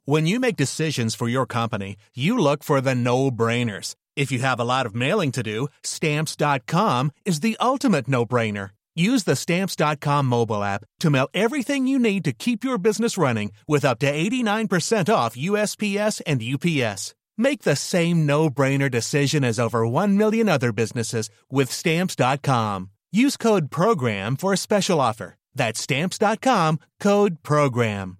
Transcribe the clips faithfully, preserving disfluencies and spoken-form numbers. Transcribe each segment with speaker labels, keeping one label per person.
Speaker 1: When you make decisions for your company, you look for the no-brainers. If you have a lot of mailing to do, Stamps dot com is the ultimate no-brainer. Use the Stamps dot com mobile app to mail everything you need to keep your business running with up to eighty-nine percent off U S P S and U P S. Make the same no-brainer decision as over one million other businesses with Stamps dot com. Use code PROGRAM for a special offer. That's Stamps dot com, code PROGRAM.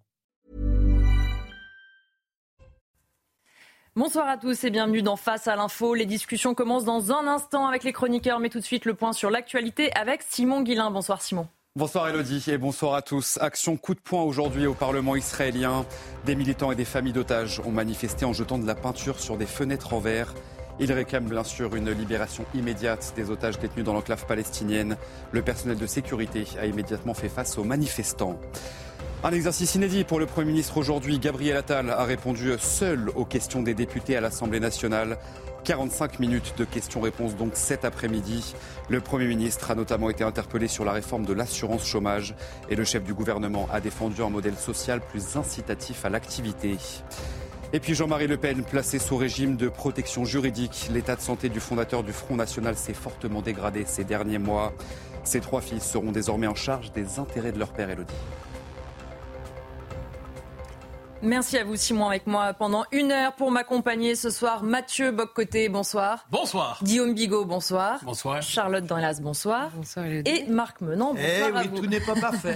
Speaker 2: Bonsoir à tous et bienvenue dans Face à l'info. Les discussions commencent dans un instant avec les chroniqueurs, mais tout de suite le point sur l'actualité avec Simon Guillain. Bonsoir Simon.
Speaker 3: Bonsoir Elodie et bonsoir à tous. Action coup de poing aujourd'hui au Parlement israélien. Des militants et des familles d'otages ont manifesté en jetant de la peinture sur des fenêtres en verre. Ils réclament bien sûr une libération immédiate des otages détenus dans l'enclave palestinienne. Le personnel de sécurité a immédiatement fait face aux manifestants. Un exercice inédit pour le Premier ministre aujourd'hui. Gabriel Attal a répondu seul aux questions des députés à l'Assemblée nationale. quarante-cinq minutes de questions-réponses donc cet après-midi. Le Premier ministre a notamment été interpellé sur la réforme de l'assurance chômage et le chef du gouvernement a défendu un modèle social plus incitatif à l'activité. Et puis Jean-Marie Le Pen, placé sous régime de protection juridique. L'état de santé du fondateur du Front National s'est fortement dégradé ces derniers mois. Ses trois fils seront désormais en charge des intérêts de leur père, Elodie.
Speaker 2: Merci à vous Simon avec moi pendant une heure pour m'accompagner ce soir. Mathieu Boccoté, bonsoir.
Speaker 4: Bonsoir.
Speaker 2: Guillaume Bigot, bonsoir.
Speaker 4: Bonsoir.
Speaker 2: Charlotte Dornelas, bonsoir.
Speaker 5: Bonsoir Elodie.
Speaker 2: Et Marc Menant, bonsoir
Speaker 6: eh
Speaker 2: à
Speaker 6: oui,
Speaker 2: vous.
Speaker 6: tout n'est pas parfait.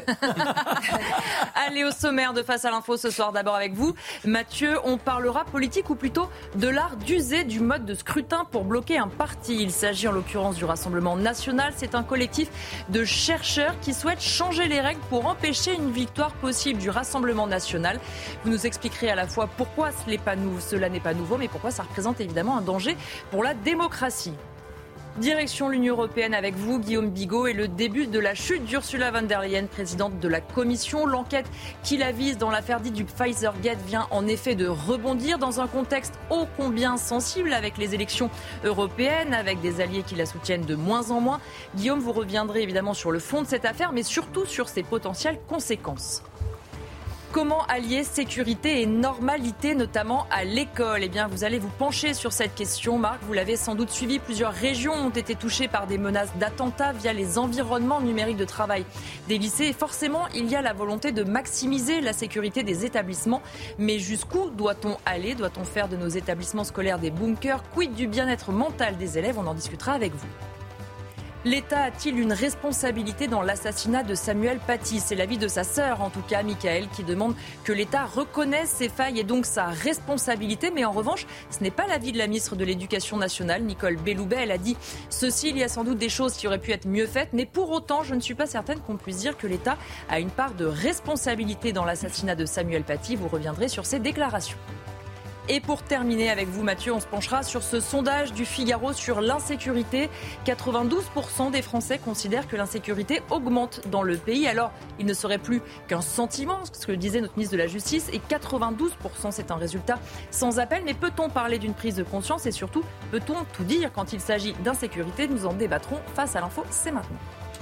Speaker 2: Allez au sommaire de Face à l'info ce soir. D'abord avec vous, Mathieu, on parlera politique ou plutôt de l'art d'user du mode de scrutin pour bloquer un parti. Il s'agit en l'occurrence du Rassemblement national. C'est un collectif de chercheurs qui souhaitent changer les règles pour empêcher une victoire possible du Rassemblement national. Vous nous expliquerez à la fois pourquoi cela n'est pas nouveau, mais pourquoi ça représente évidemment un danger pour la démocratie. Direction l'Union européenne avec vous, Guillaume Bigot, et le début de la chute d'Ursula von der Leyen, présidente de la Commission. L'enquête qui la vise dans l'affaire dite du Pfizer-Gate vient en effet de rebondir dans un contexte ô combien sensible avec les élections européennes, avec des alliés qui la soutiennent de moins en moins. Guillaume, vous reviendrez évidemment sur le fond de cette affaire, mais surtout sur ses potentielles conséquences. Comment allier sécurité et normalité, notamment à l'école ? Eh bien, vous allez vous pencher sur cette question. Marc, vous l'avez sans doute suivi. Plusieurs régions ont été touchées par des menaces d'attentats via les environnements numériques de travail des lycées. Et forcément, il y a la volonté de maximiser la sécurité des établissements. Mais jusqu'où doit-on aller ? Doit-on faire de nos établissements scolaires des bunkers ? Quid du bien-être mental des élèves ? On en discutera avec vous. L'État a-t-il une responsabilité dans l'assassinat de Samuel Paty ? C'est l'avis de sa sœur, en tout cas, Michaël, qui demande que l'État reconnaisse ses failles et donc sa responsabilité. Mais en revanche, ce n'est pas l'avis de la ministre de l'Éducation nationale, Nicole Belloubet. Elle a dit ceci, il y a sans doute des choses qui auraient pu être mieux faites, mais pour autant, je ne suis pas certaine qu'on puisse dire que l'État a une part de responsabilité dans l'assassinat de Samuel Paty. Vous reviendrez sur ces déclarations. Et pour terminer avec vous, Mathieu, on se penchera sur ce sondage du Figaro sur l'insécurité. quatre-vingt-douze pour cent des Français considèrent que l'insécurité augmente dans le pays. Alors, il ne serait plus qu'un sentiment, ce que disait notre ministre de la Justice. Et quatre-vingt-douze pour cent, c'est un résultat sans appel. Mais peut-on parler d'une prise de conscience ? Et surtout, peut-on tout dire quand il s'agit d'insécurité ? Nous en débattrons face à l'info. C'est maintenant.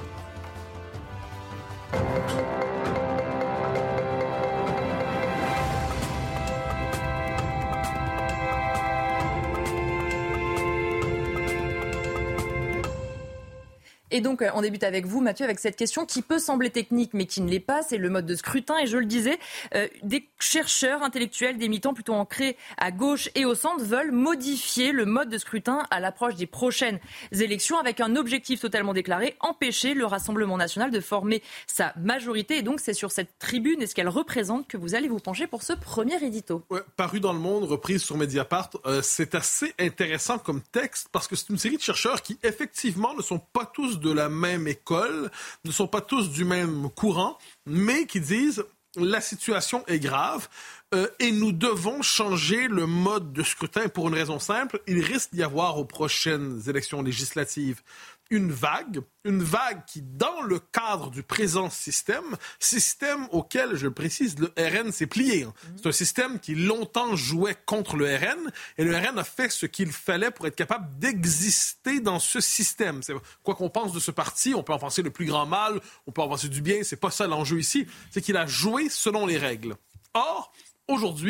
Speaker 2: Et donc, on débute avec vous, Mathieu, avec cette question qui peut sembler technique, mais qui ne l'est pas. C'est le mode de scrutin. Et je le disais, euh, des chercheurs intellectuels, des militants plutôt ancrés à gauche et au centre veulent modifier le mode de scrutin à l'approche des prochaines élections avec un objectif totalement déclaré, empêcher le Rassemblement national de former sa majorité. Et donc, c'est sur cette tribune et ce qu'elle représente que vous allez vous pencher pour ce premier édito.
Speaker 4: Ouais, paru dans Le Monde, reprise sur Mediapart, euh, c'est assez intéressant comme texte parce que c'est une série de chercheurs qui, effectivement, ne sont pas tous de la même école, ne sont pas tous du même courant, mais qui disent la situation est grave euh, et nous devons changer le mode de scrutin pour une raison simple. Il risque d'y avoir aux prochaines élections législatives une vague, une vague qui, dans le cadre du présent système, système auquel, je le précise, le R N s'est plié. C'est un système qui longtemps jouait contre le R N, et le R N a fait ce qu'il fallait pour être capable d'exister dans ce système. C'est, quoi qu'on pense de ce parti, on peut en penser le plus grand mal, on peut en penser du bien, c'est pas ça l'enjeu ici, c'est qu'il a joué selon les règles. Or, aujourd'hui,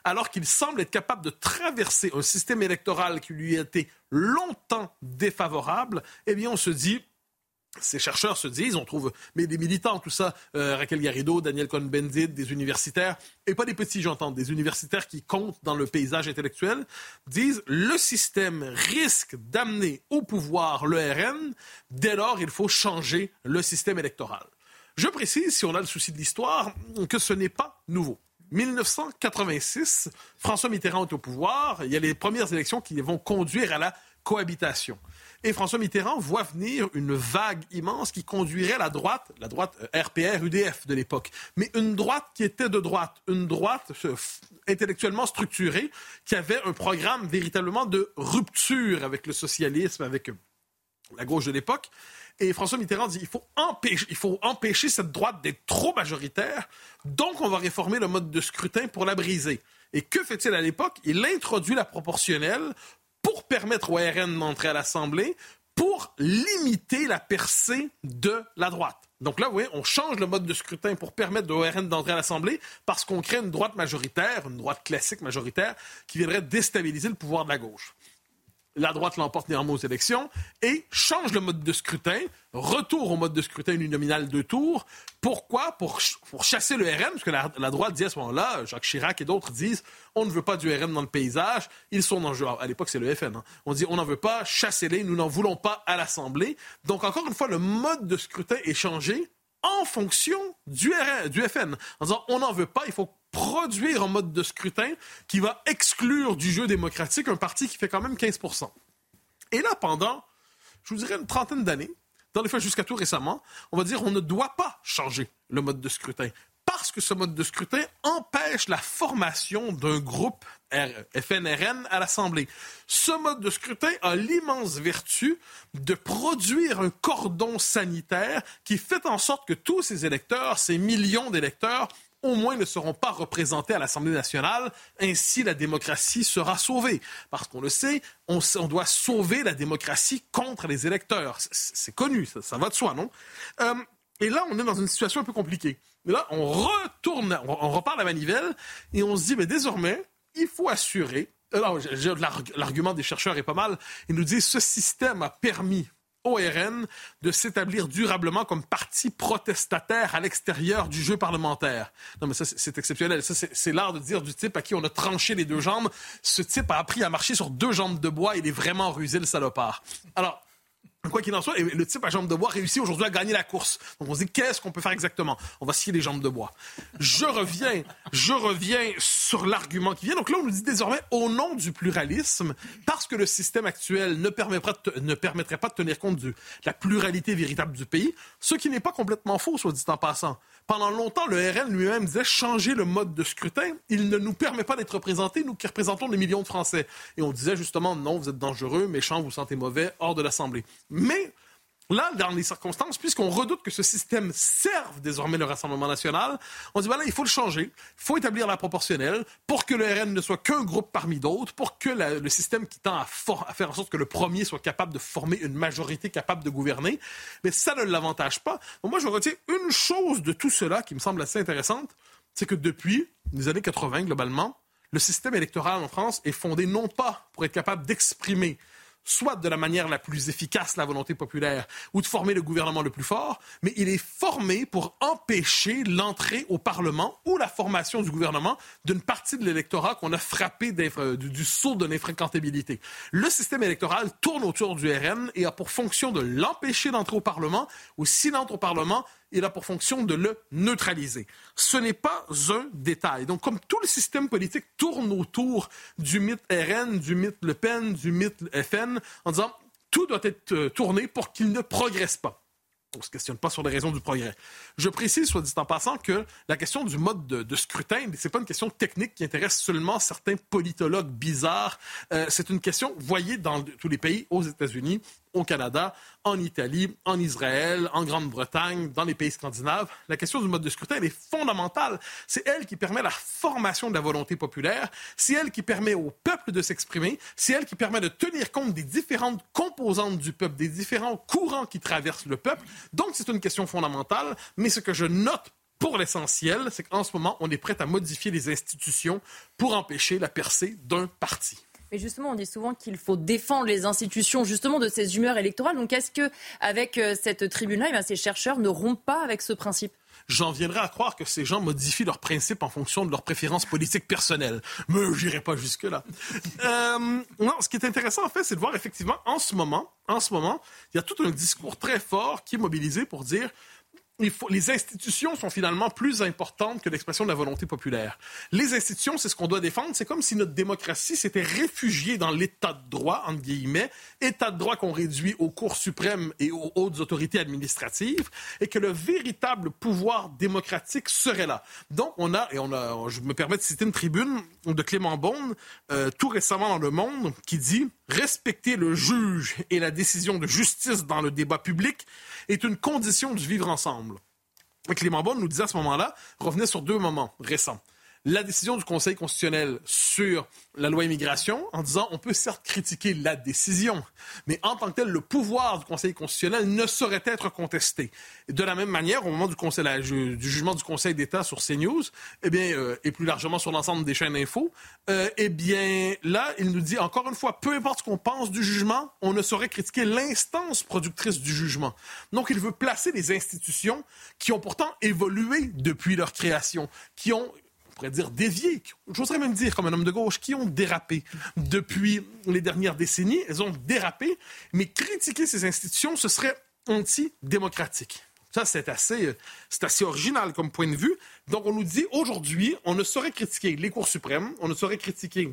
Speaker 4: alors qu'il semble être capable de traverser un système électoral qui lui a été longtemps défavorable, eh bien, on se dit... Ces chercheurs se disent, on trouve mais des militants, tout ça, euh, Raquel Garrido, Daniel Cohn-Bendit, des universitaires, et pas des petits, j'entends, des universitaires qui comptent dans le paysage intellectuel, disent le système risque d'amener au pouvoir le R N, dès lors il faut changer le système électoral. Je précise, si on a le souci de l'histoire, que ce n'est pas nouveau. dix-neuf cent quatre-vingt-six, François Mitterrand est au pouvoir, il y a les premières élections qui vont conduire à la cohabitation. Et François Mitterrand voit venir une vague immense qui conduirait la droite, la droite R P R U D F de l'époque, mais une droite qui était de droite, une droite intellectuellement structurée, qui avait un programme véritablement de rupture avec le socialisme, avec la gauche de l'époque. Et François Mitterrand dit il faut empêcher, il faut empêcher cette droite d'être trop majoritaire, donc on va réformer le mode de scrutin pour la briser. Et que fait-il à l'époque? Il introduit la proportionnelle pour permettre au R N d'entrer à l'Assemblée, pour limiter la percée de la droite. Donc là, vous voyez, on change le mode de scrutin pour permettre au R N d'entrer à l'Assemblée parce qu'on crée une droite majoritaire, une droite classique majoritaire, qui viendrait déstabiliser le pouvoir de la gauche. La droite l'emporte néanmoins aux élections et change le mode de scrutin, retour au mode de scrutin uninominal deux tours. Pourquoi? Pour, ch- pour chasser le R N, parce que la, la droite dit à ce moment-là, Jacques Chirac et d'autres disent, on ne veut pas du R N dans le paysage, ils sont en jeu. À l'époque, c'est le F N. Hein. On dit, on n'en veut pas, chassez-les, nous n'en voulons pas à l'Assemblée. Donc, encore une fois, le mode de scrutin est changé en fonction du, R N, du F N. En disant, on n'en veut pas, il faut produire un mode de scrutin qui va exclure du jeu démocratique un parti qui fait quand même quinze pour cent. Et là, pendant, je vous dirais, une trentaine d'années, dans les faits jusqu'à tout récemment, on va dire on ne doit pas changer le mode de scrutin parce que ce mode de scrutin empêche la formation d'un groupe F N R N à l'Assemblée. Ce mode de scrutin a l'immense vertu de produire un cordon sanitaire qui fait en sorte que tous ces électeurs, ces millions d'électeurs, au moins ne seront pas représentés à l'Assemblée nationale. Ainsi, la démocratie sera sauvée. Parce qu'on le sait, on, on doit sauver la démocratie contre les électeurs. C'est, c'est connu, ça, ça va de soi, non? Euh, et là, on est dans une situation un peu compliquée. Mais là, on retourne, on, on repart la manivelle et on se dit, mais désormais, il faut assurer... Alors, j'ai, l'argument des chercheurs est pas mal. Ils nous disent, ce système a permis au R N de s'établir durablement comme parti protestataire à l'extérieur du jeu parlementaire. Non, mais ça, c'est, c'est exceptionnel. Ça, c'est, c'est l'art de dire du type à qui on a tranché les deux jambes. Ce type a appris à marcher sur deux jambes de bois. Il est vraiment rusé, le salopard. Alors, quoi qu'il en soit, le type à jambes de bois réussit aujourd'hui à gagner la course. Donc on se dit, qu'est-ce qu'on peut faire exactement? On va scier les jambes de bois. Je reviens, je reviens sur l'argument qui vient. Donc là, on nous dit désormais, au nom du pluralisme, parce que le système actuel ne permettrait, de, ne permettrait pas de tenir compte de la pluralité véritable du pays, ce qui n'est pas complètement faux, soit dit en passant. Pendant longtemps, le R N lui-même disait changer le mode de scrutin. Il ne nous permet pas d'être représentés, nous qui représentons des millions de Français. Et on disait justement, non, vous êtes dangereux, méchant, vous vous sentez mauvais, hors de l'Assemblée. Mais là, dans les circonstances, puisqu'on redoute que ce système serve désormais le Rassemblement national, on dit, voilà, il faut le changer, il faut établir la proportionnelle pour que le R N ne soit qu'un groupe parmi d'autres, pour que la, le système qui tend à, for- à faire en sorte que le premier soit capable de former une majorité capable de gouverner, mais ça ne l'avantage pas. Donc moi, je retiens une chose de tout cela qui me semble assez intéressante, c'est que depuis les années quatre-vingts, globalement, le système électoral en France est fondé non pas pour être capable d'exprimer soit de la manière la plus efficace la volonté populaire, ou de former le gouvernement le plus fort, mais il est formé pour empêcher l'entrée au Parlement ou la formation du gouvernement d'une partie de l'électorat qu'on a frappé du, du sceau de l'infréquentabilité. Le système électoral tourne autour du R N et a pour fonction de l'empêcher d'entrer au Parlement, ou s'il entre au Parlement, il a pour fonction de le neutraliser. Ce n'est pas un détail. Donc, comme tout le système politique tourne autour du mythe R N, du mythe Le Pen, du mythe F N, en disant tout doit être tourné pour qu'il ne progresse pas. On ne se questionne pas sur les raisons du progrès. Je précise, soit dit en passant, que la question du mode de, de scrutin, ce n'est pas une question technique qui intéresse seulement certains politologues bizarres. Euh, c'est une question, voyez, dans tous les pays, aux États-Unis, au Canada, en Italie, en Israël, en Grande-Bretagne, dans les pays scandinaves. La question du mode de scrutin, elle est fondamentale. C'est elle qui permet la formation de la volonté populaire. C'est elle qui permet au peuple de s'exprimer. C'est elle qui permet de tenir compte des différentes composantes du peuple, des différents courants qui traversent le peuple. Donc, c'est une question fondamentale. Mais ce que je note pour l'essentiel, c'est qu'en ce moment, on est prêt à modifier les institutions pour empêcher la percée d'un parti.
Speaker 2: Mais justement, on dit souvent qu'il faut défendre les institutions justement de ces humeurs électorales. Donc est-ce qu'avec cette tribune-là, eh bien, ces chercheurs ne rompent pas avec ce principe ?
Speaker 4: J'en viendrai à croire que ces gens modifient leurs principes en fonction de leurs préférences politiques personnelles. Mais je n'irai pas jusque-là. euh, non, ce qui est intéressant, en fait, c'est de voir effectivement, en ce moment, en ce moment, il y a tout un discours très fort qui est mobilisé pour dire... Il faut, les institutions sont finalement plus importantes que l'expression de la volonté populaire. Les institutions, c'est ce qu'on doit défendre. C'est comme si notre démocratie s'était réfugiée dans l'état de droit, entre guillemets, état de droit qu'on réduit aux cours suprêmes et aux hautes autorités administratives, et que le véritable pouvoir démocratique serait là. Donc, on a, et on a, je me permets de citer une tribune de Clément Beaune, euh, tout récemment dans Le Monde, qui dit « Respecter le juge et la décision de justice dans le débat public est une condition du vivre ensemble. » Clément Beaune nous disait à ce moment-là, revenait sur deux moments récents. La décision du Conseil constitutionnel sur la loi immigration, en disant on peut certes critiquer la décision, mais en tant que tel, le pouvoir du Conseil constitutionnel ne saurait être contesté. De la même manière, au moment du, conseil, la, du jugement du Conseil d'État sur CNews, eh bien, euh, et plus largement sur l'ensemble des chaînes info, euh, eh bien, là, il nous dit, encore une fois, peu importe ce qu'on pense du jugement, on ne saurait critiquer l'instance productrice du jugement. Donc, il veut placer les institutions qui ont pourtant évolué depuis leur création, qui ont... on pourrait dire déviées, j'oserais même dire comme un homme de gauche, qui ont dérapé depuis les dernières décennies. Elles ont dérapé, mais critiquer ces institutions, ce serait antidémocratique. Ça, c'est assez, c'est assez original comme point de vue. Donc, on nous dit, aujourd'hui, on ne saurait critiquer les cours suprêmes, on ne saurait critiquer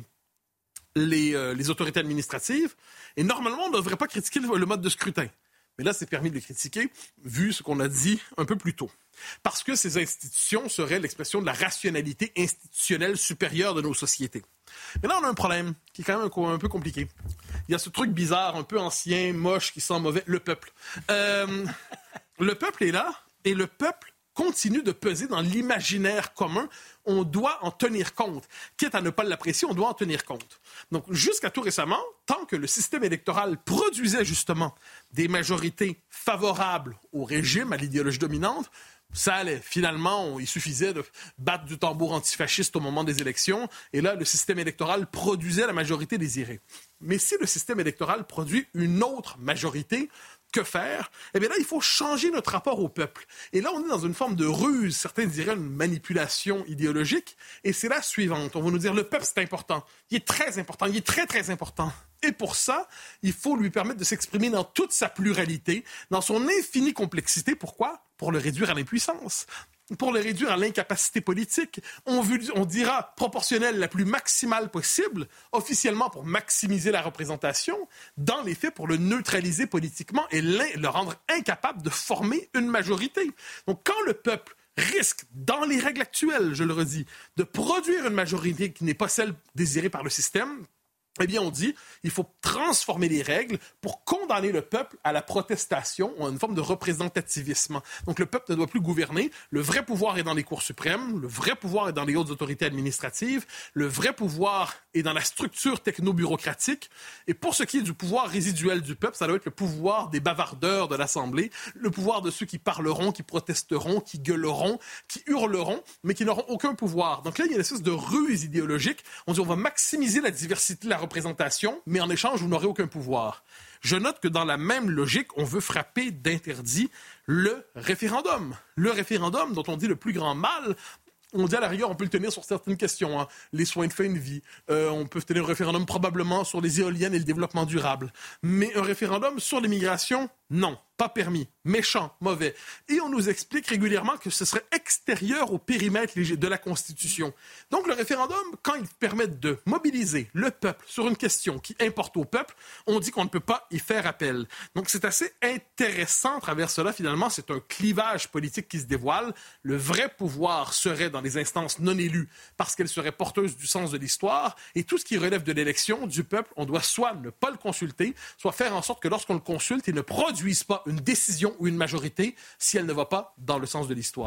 Speaker 4: les, euh, les autorités administratives, et normalement, on ne devrait pas critiquer le, le mode de scrutin. Mais là, c'est permis de les critiquer, vu ce qu'on a dit un peu plus tôt. Parce que ces institutions seraient l'expression de la rationalité institutionnelle supérieure de nos sociétés. Mais là, on a un problème qui est quand même un, un peu compliqué. Il y a ce truc bizarre, un peu ancien, moche, qui sent mauvais, le peuple. Euh, le peuple est là, et le peuple continue de peser dans l'imaginaire commun. On doit en tenir compte. Quitte à ne pas l'apprécier, on doit en tenir compte. Donc, jusqu'à tout récemment, tant que le système électoral produisait justement des majorités favorables au régime, à l'idéologie dominante, ça allait. Finalement, on, il suffisait de battre du tambour antifasciste au moment des élections, et là, le système électoral produisait la majorité désirée. Mais si le système électoral produit une autre majorité, que faire? Eh bien là, il faut changer notre rapport au peuple. Et là, on est dans une forme de ruse, certains diraient une manipulation idéologique, et c'est la suivante. On va nous dire, le peuple, c'est important. Il est très important, il est très, très important. Et pour ça, il faut lui permettre de s'exprimer dans toute sa pluralité, dans son infinie complexité. Pourquoi? Pour le réduire à l'impuissance. Pour le réduire à l'incapacité politique. On, veut, on dira proportionnelle la plus maximale possible, officiellement pour maximiser la représentation, dans les faits pour le neutraliser politiquement et le rendre incapable de former une majorité. Donc quand le peuple risque, dans les règles actuelles, je le redis, de produire une majorité qui n'est pas celle désirée par le système, eh bien, on dit il faut transformer les règles pour condamner le peuple à la protestation ou à une forme de représentativisme. Donc, le peuple ne doit plus gouverner. Le vrai pouvoir est dans les cours suprêmes. Le vrai pouvoir est dans les hautes autorités administratives. Le vrai pouvoir est dans la structure techno-bureaucratique. Et pour ce qui est du pouvoir résiduel du peuple, ça doit être le pouvoir des bavardeurs de l'Assemblée, le pouvoir de ceux qui parleront, qui protesteront, qui gueuleront, qui hurleront, mais qui n'auront aucun pouvoir. Donc là, il y a une espèce de ruse idéologique. On dit on va maximiser la diversité de la représentation, mais en échange, vous n'aurez aucun pouvoir. Je note que dans la même logique, on veut frapper d'interdit le référendum. Le référendum dont on dit le plus grand mal, on dit à la rigueur, on peut le tenir sur certaines questions, hein. Les soins de fin de vie. Euh, on peut tenir un référendum probablement sur les éoliennes et le développement durable. Mais un référendum sur l'immigration, non. Pas permis, méchant, mauvais. Et on nous explique régulièrement que ce serait extérieur au périmètre de la Constitution. Donc le référendum, quand il permet de mobiliser le peuple sur une question qui importe au peuple, on dit qu'on ne peut pas y faire appel. Donc c'est assez intéressant à travers cela. Finalement, c'est un clivage politique qui se dévoile. Le vrai pouvoir serait dans les instances non élues parce qu'elles seraient porteuses du sens de l'histoire. Et tout ce qui relève de l'élection, du peuple, on doit soit ne pas le consulter, soit faire en sorte que lorsqu'on le consulte, il ne produise pas une décision ou une majorité si elle ne va pas dans le sens de l'histoire.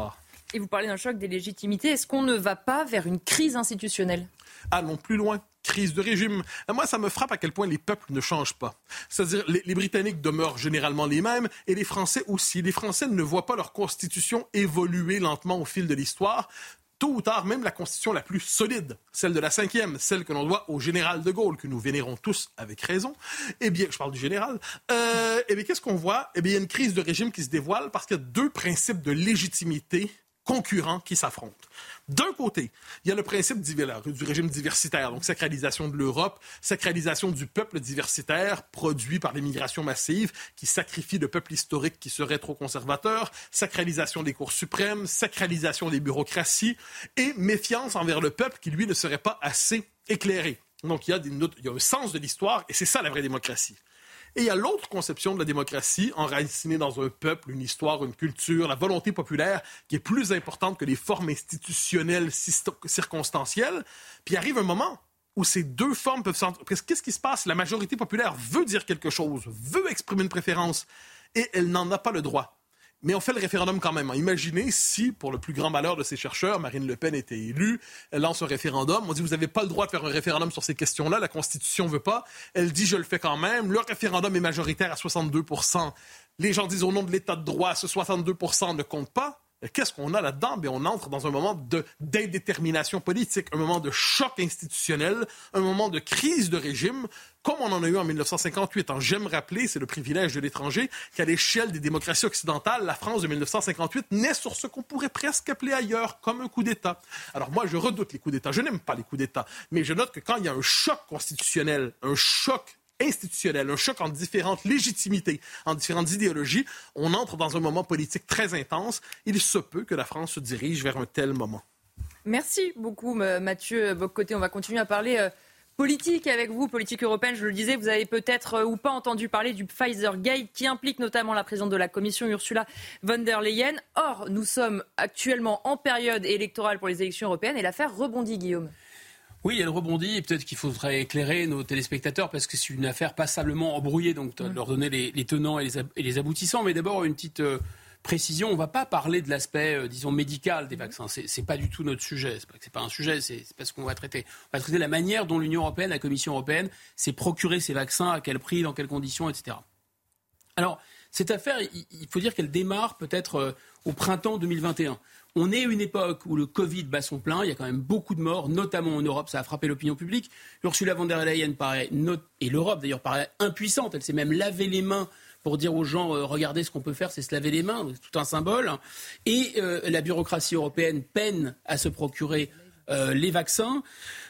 Speaker 2: Et vous parlez d'un choc des légitimités. Est-ce qu'on ne va pas vers une crise institutionnelle ?
Speaker 4: Allons plus loin. Crise de régime. Moi, ça me frappe à quel point les peuples ne changent pas. C'est-à-dire, les, les Britanniques demeurent généralement les mêmes et les Français aussi. Les Français ne voient pas leur constitution évoluer lentement au fil de l'histoire. Tôt ou tard, même la constitution la plus solide, celle de la cinquième, celle que l'on doit au général de Gaulle, que nous vénérons tous avec raison, eh bien, je parle du général, euh, eh bien, qu'est-ce qu'on voit? Eh bien, il y a une crise de régime qui se dévoile parce qu'il y a deux principes de légitimité concurrents qui s'affrontent. D'un côté, il y a le principe du régime diversitaire, donc sacralisation de l'Europe, sacralisation du peuple diversitaire produit par l'immigration massive qui sacrifie le peuple historique qui serait trop conservateur, sacralisation des cours suprêmes, sacralisation des bureaucraties et méfiance envers le peuple qui, lui, ne serait pas assez éclairé. Donc, il y a, des, il y a un sens de l'histoire et c'est ça la vraie démocratie. Et il y a l'autre conception de la démocratie, enracinée dans un peuple, une histoire, une culture, la volonté populaire, qui est plus importante que les formes institutionnelles circonstancielles. Puis arrive un moment où ces deux formes peuvent s'entendre. Qu'est-ce qui se passe? La majorité populaire veut dire quelque chose, veut exprimer une préférence, et elle n'en a pas le droit. Mais on fait le référendum quand même. Imaginez si, pour le plus grand malheur de ces chercheurs, Marine Le Pen était élue, elle lance un référendum, on dit vous n'avez pas le droit de faire un référendum sur ces questions-là, la Constitution ne veut pas, elle dit je le fais quand même, le référendum est majoritaire à soixante-deux pour cent, les gens disent au nom de l'État de droit, ce soixante-deux pour cent ne compte pas. Qu'est-ce qu'on a là-dedans? Bien, on entre dans un moment de, d'indétermination politique, un moment de choc institutionnel, un moment de crise de régime, comme on en a eu en dix-neuf cent cinquante-huit. Alors, j'aime rappeler, c'est le privilège de l'étranger, qu'à l'échelle des démocraties occidentales, la France de dix-neuf cent cinquante-huit naît sur ce qu'on pourrait presque appeler ailleurs comme un coup d'État. Alors moi, je redoute les coups d'État. Je n'aime pas les coups d'État. Mais je note que quand il y a un choc constitutionnel, un choc institutionnel, un choc en différentes légitimités, en différentes idéologies, on entre dans un moment politique très intense. Il se peut que la France se dirige vers un tel moment.
Speaker 2: Merci beaucoup, Mathieu Bock-Côté. On va continuer à parler euh, politique avec vous, politique européenne. Je le disais, vous avez peut-être euh, ou pas entendu parler du Pfizer-Gate qui implique notamment la présidente de la Commission, Ursula von der Leyen. Or, nous sommes actuellement en période électorale pour les élections européennes et l'affaire rebondit, Guillaume.
Speaker 5: Oui, elle rebondit et peut-être qu'il faudrait éclairer nos téléspectateurs parce que c'est une affaire passablement embrouillée, donc mmh. leur donner les, les tenants et les, ab- et les aboutissants. Mais d'abord, une petite euh, précision, on ne va pas parler de l'aspect, euh, disons, médical des vaccins. C'est, c'est pas du tout notre sujet. C'est pas, c'est pas un sujet, c'est, c'est pas ce qu'on va traiter. On va traiter la manière dont l'Union européenne, la Commission européenne, s'est procuré ces vaccins, à quel prix, dans quelles conditions, et cetera. Alors, cette affaire, il, il faut dire qu'elle démarre peut-être euh, au printemps deux mille vingt et un. On est à une époque où le Covid bat son plein, il y a quand même beaucoup de morts, notamment en Europe, ça a frappé l'opinion publique. Ursula von der Leyen paraît, not- et l'Europe d'ailleurs paraît impuissante, elle s'est même lavé les mains pour dire aux gens, euh, regardez ce qu'on peut faire, c'est se laver les mains, c'est tout un symbole. Et euh, la bureaucratie européenne peine à se procurer euh, les vaccins.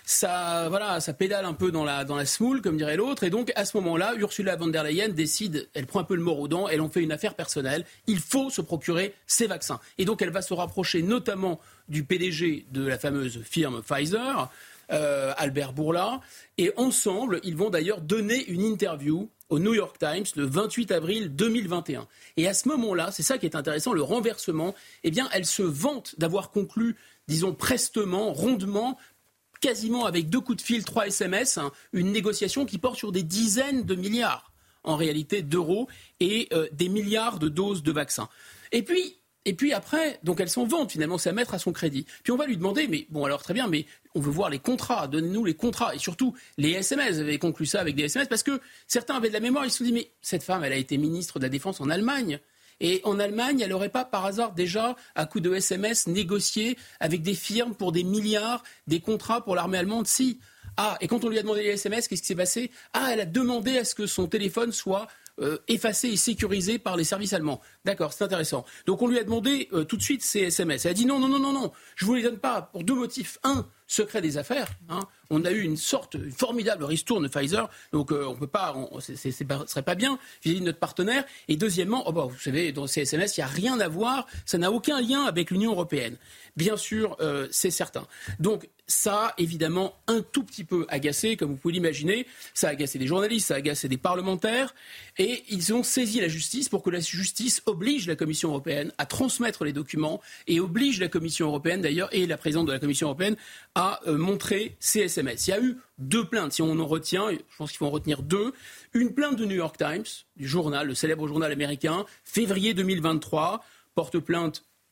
Speaker 5: Ça, voilà, ça pédale un peu dans la, dans la semoule, comme dirait l'autre. Et donc, à ce moment-là, Ursula von der Leyen décide, elle prend un peu le mort aux dents, elle en fait une affaire personnelle. Il faut se procurer ces vaccins. Et donc, elle va se rapprocher notamment du P D G de la fameuse firme Pfizer, euh, Albert Bourla. Et ensemble, ils vont d'ailleurs donner une interview au New York Times le vingt-huit avril deux mille vingt et un. Et à ce moment-là, c'est ça qui est intéressant, le renversement, eh bien, elle se vante d'avoir conclu, disons, prestement, rondement, quasiment avec deux coups de fil, trois S M S, hein, une négociation qui porte sur des dizaines de milliards, en réalité, d'euros et euh, des milliards de doses de vaccins. Et puis, et puis après, donc elle s'en vante finalement, c'est à mettre à son crédit. Puis on va lui demander, mais bon alors très bien, mais on veut voir les contrats, donnez-nous les contrats, et surtout les S M S, vous avez conclu ça avec des S M S, parce que certains avaient de la mémoire, ils se sont dit, mais cette femme, elle a été ministre de la Défense en Allemagne. Et en Allemagne, elle n'aurait pas par hasard déjà, à coup de S M S, négocié avec des firmes pour des milliards, des contrats pour l'armée allemande? Si. Ah, et quand on lui a demandé les S M S, qu'est-ce qui s'est passé? Ah, elle a demandé à ce que son téléphone soit euh, effacé et sécurisé par les services allemands. D'accord, c'est intéressant. Donc on lui a demandé euh, tout de suite ces S M S. Elle a dit non, non, non, non, non, je ne vous les donne pas pour deux motifs. Un, secret des affaires. Hein. On a eu une sorte, une formidable ristourne de Pfizer, donc euh, on peut pas, on, c'est, c'est, c'est pas, ce serait pas bien vis-à-vis de notre partenaire. Et deuxièmement, oh bah, vous savez, dans ces S M S, il n'y a rien à voir, ça n'a aucun lien avec l'Union européenne. Bien sûr, euh, c'est certain. Donc ça a évidemment un tout petit peu agacé, comme vous pouvez l'imaginer. Ça a agacé des journalistes, ça a agacé des parlementaires. Et ils ont saisi la justice pour que la justice oblige la Commission européenne à transmettre les documents et oblige la Commission européenne d'ailleurs et la présidente de la Commission européenne à euh, montrer ces S M S. Il y a eu deux plaintes, si on en retient, je pense qu'il faut en retenir deux. Une plainte du New York Times, du journal, le célèbre journal américain, février deux mille vingt-trois, porte plainte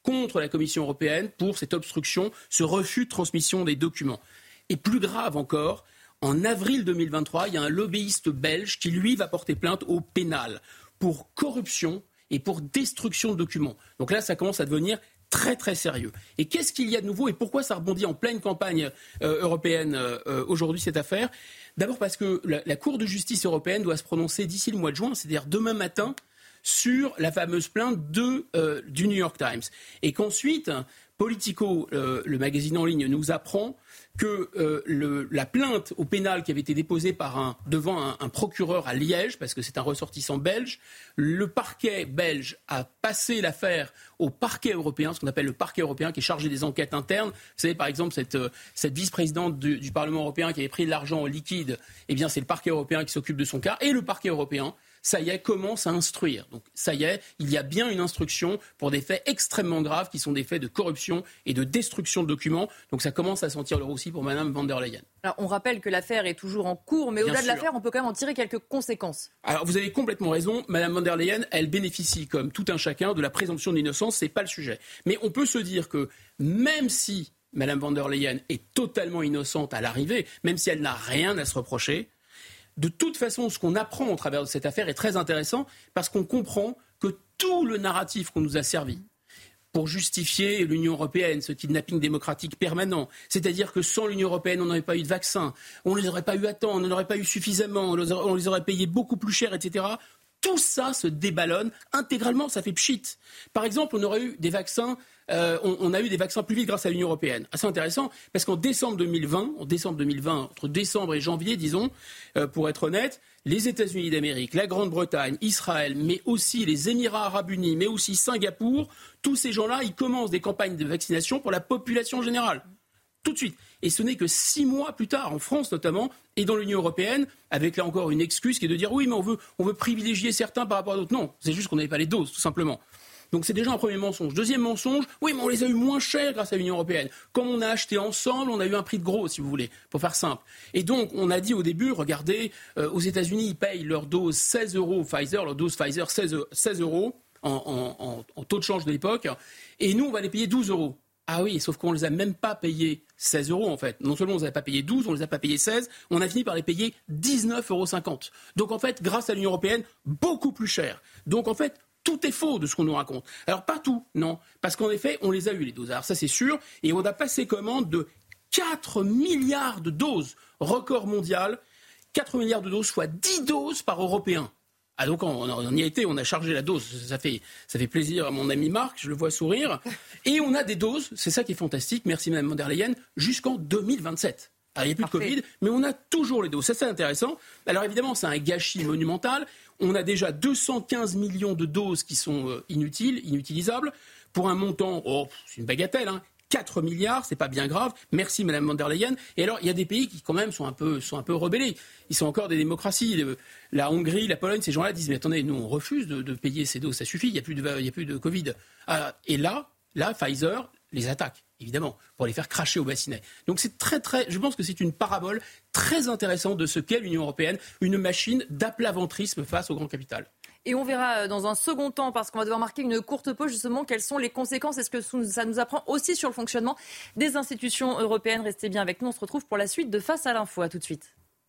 Speaker 5: contre la Commission européenne pour cette obstruction, ce refus de transmission des documents. Et plus grave encore, en avril deux mille vingt-trois, il y a un lobbyiste belge qui, lui, va porter plainte au pénal pour corruption et pour destruction de documents. Donc là, ça commence à devenir très très sérieux. Et qu'est-ce qu'il y a de nouveau et pourquoi ça rebondit en pleine campagne euh, européenne euh, aujourd'hui, cette affaire ? D'abord parce que la, la Cour de justice européenne doit se prononcer d'ici le mois de juin, c'est-à-dire demain matin, sur la fameuse plainte de, euh, du New York Times. Et qu'ensuite, Politico, euh, le magazine en ligne, nous apprend que euh, le, la plainte au pénal qui avait été déposée par un, devant un, un procureur à Liège, parce que c'est un ressortissant belge, le parquet belge a passé l'affaire au parquet européen, ce qu'on appelle le parquet européen, qui est chargé des enquêtes internes. Vous savez, par exemple, cette, cette vice-présidente du, du Parlement européen qui avait pris de l'argent en liquide, eh bien, c'est le parquet européen qui s'occupe de son cas. Et le parquet européen, ça y est, commence à instruire. Donc, ça y est, il y a bien une instruction pour des faits extrêmement graves qui sont des faits de corruption et de destruction de documents. Donc, ça commence à sentir le roussi pour Mme von der Leyen.
Speaker 2: Alors, on rappelle que l'affaire est toujours en cours, mais au-delà de l'affaire, on peut quand même en tirer quelques conséquences.
Speaker 5: Alors, vous avez complètement raison. Mme von der Leyen, elle bénéficie, comme tout un chacun, de la présomption d'innocence. C'est pas le sujet. Mais on peut se dire que même si Mme von der Leyen est totalement innocente à l'arrivée, même si elle n'a rien à se reprocher, de toute façon, ce qu'on apprend au travers de cette affaire est très intéressant parce qu'on comprend que tout le narratif qu'on nous a servi pour justifier l'Union européenne, ce kidnapping démocratique permanent, c'est-à-dire que sans l'Union européenne, on n'aurait pas eu de vaccins, on ne les aurait pas eu à temps, on n'en aurait pas eu suffisamment, on les aurait payés beaucoup plus cher, et cetera. Tout ça se déballonne intégralement, ça fait pchit. Par exemple, on aurait eu des vaccins, euh, on, on a eu des vaccins plus vite grâce à l'Union européenne. Assez intéressant, parce qu'en décembre deux mille vingt, en décembre deux mille vingt, entre décembre et janvier, disons, euh, pour être honnête, les États-Unis d'Amérique, la Grande-Bretagne, Israël, mais aussi les Émirats arabes unis, mais aussi Singapour, tous ces gens-là, ils commencent des campagnes de vaccination pour la population générale. Tout de suite. Et ce n'est que six mois plus tard, en France notamment, et dans l'Union européenne, avec là encore une excuse qui est de dire oui, mais on veut, on veut privilégier certains par rapport à d'autres. Non, c'est juste qu'on n'avait pas les doses, tout simplement. Donc c'est déjà un premier mensonge. Deuxième mensonge, oui, mais on les a eu moins chers grâce à l'Union européenne. Comme on a acheté ensemble, on a eu un prix de gros, si vous voulez, pour faire simple. Et donc, on a dit au début, regardez, euh, aux États-Unis, ils payent leur dose seize euros, Pfizer, leur dose Pfizer, seize euros en, en, en, en taux de change de l'époque, et nous, on va les payer douze euros. Ah oui, sauf qu'on ne les a même pas payés seize euros en fait. Non seulement on ne les a pas payés douze, on ne les a pas payés seize, on a fini par les payer dix-neuf euros cinquante. Donc en fait, grâce à l'Union européenne, beaucoup plus cher. Donc en fait, tout est faux de ce qu'on nous raconte. Alors pas tout, non. Parce qu'en effet, on les a eu les doses. Alors ça c'est sûr. Et on a passé commande de quatre milliards de doses. Record mondial. quatre milliards de doses, soit dix doses par Européen. Ah donc on, on y a été, on a chargé la dose, ça fait, ça fait plaisir à mon ami Marc, je le vois sourire. Et on a des doses, c'est ça qui est fantastique, merci Mme von der Leyen, jusqu'en deux mille vingt-sept. Alors il n'y a plus Parfait. de Covid, mais on a toujours les doses, ça c'est intéressant. Alors évidemment c'est un gâchis monumental, on a déjà deux cent quinze millions de doses qui sont euh, inutiles, inutilisables, pour un montant, oh c'est une bagatelle, hein. quatre milliards, c'est pas bien grave. Merci Mme von der Leyen. Et alors, il y a des pays qui, quand même, sont un peu, sont un peu rebellés. Ils sont encore des démocraties. La Hongrie, la Pologne, ces gens-là disent, mais attendez, nous, on refuse de, de payer ces doses. Ça suffit, il n'y a plus de, il y a plus de Covid. Ah, et là, là, Pfizer les attaque, évidemment, pour les faire cracher au bassinet. Donc, c'est très, très, je pense que c'est une parabole très intéressante de ce qu'est l'Union européenne, une machine d'aplaventrisme face au grand capital.
Speaker 2: Et on verra dans un second temps, parce qu'on va devoir marquer une courte pause, justement, quelles sont les conséquences. Est-ce que ça nous apprend aussi sur le fonctionnement des institutions européennes? Restez bien avec nous, on se retrouve pour la suite de Face à l'info. À tout de suite.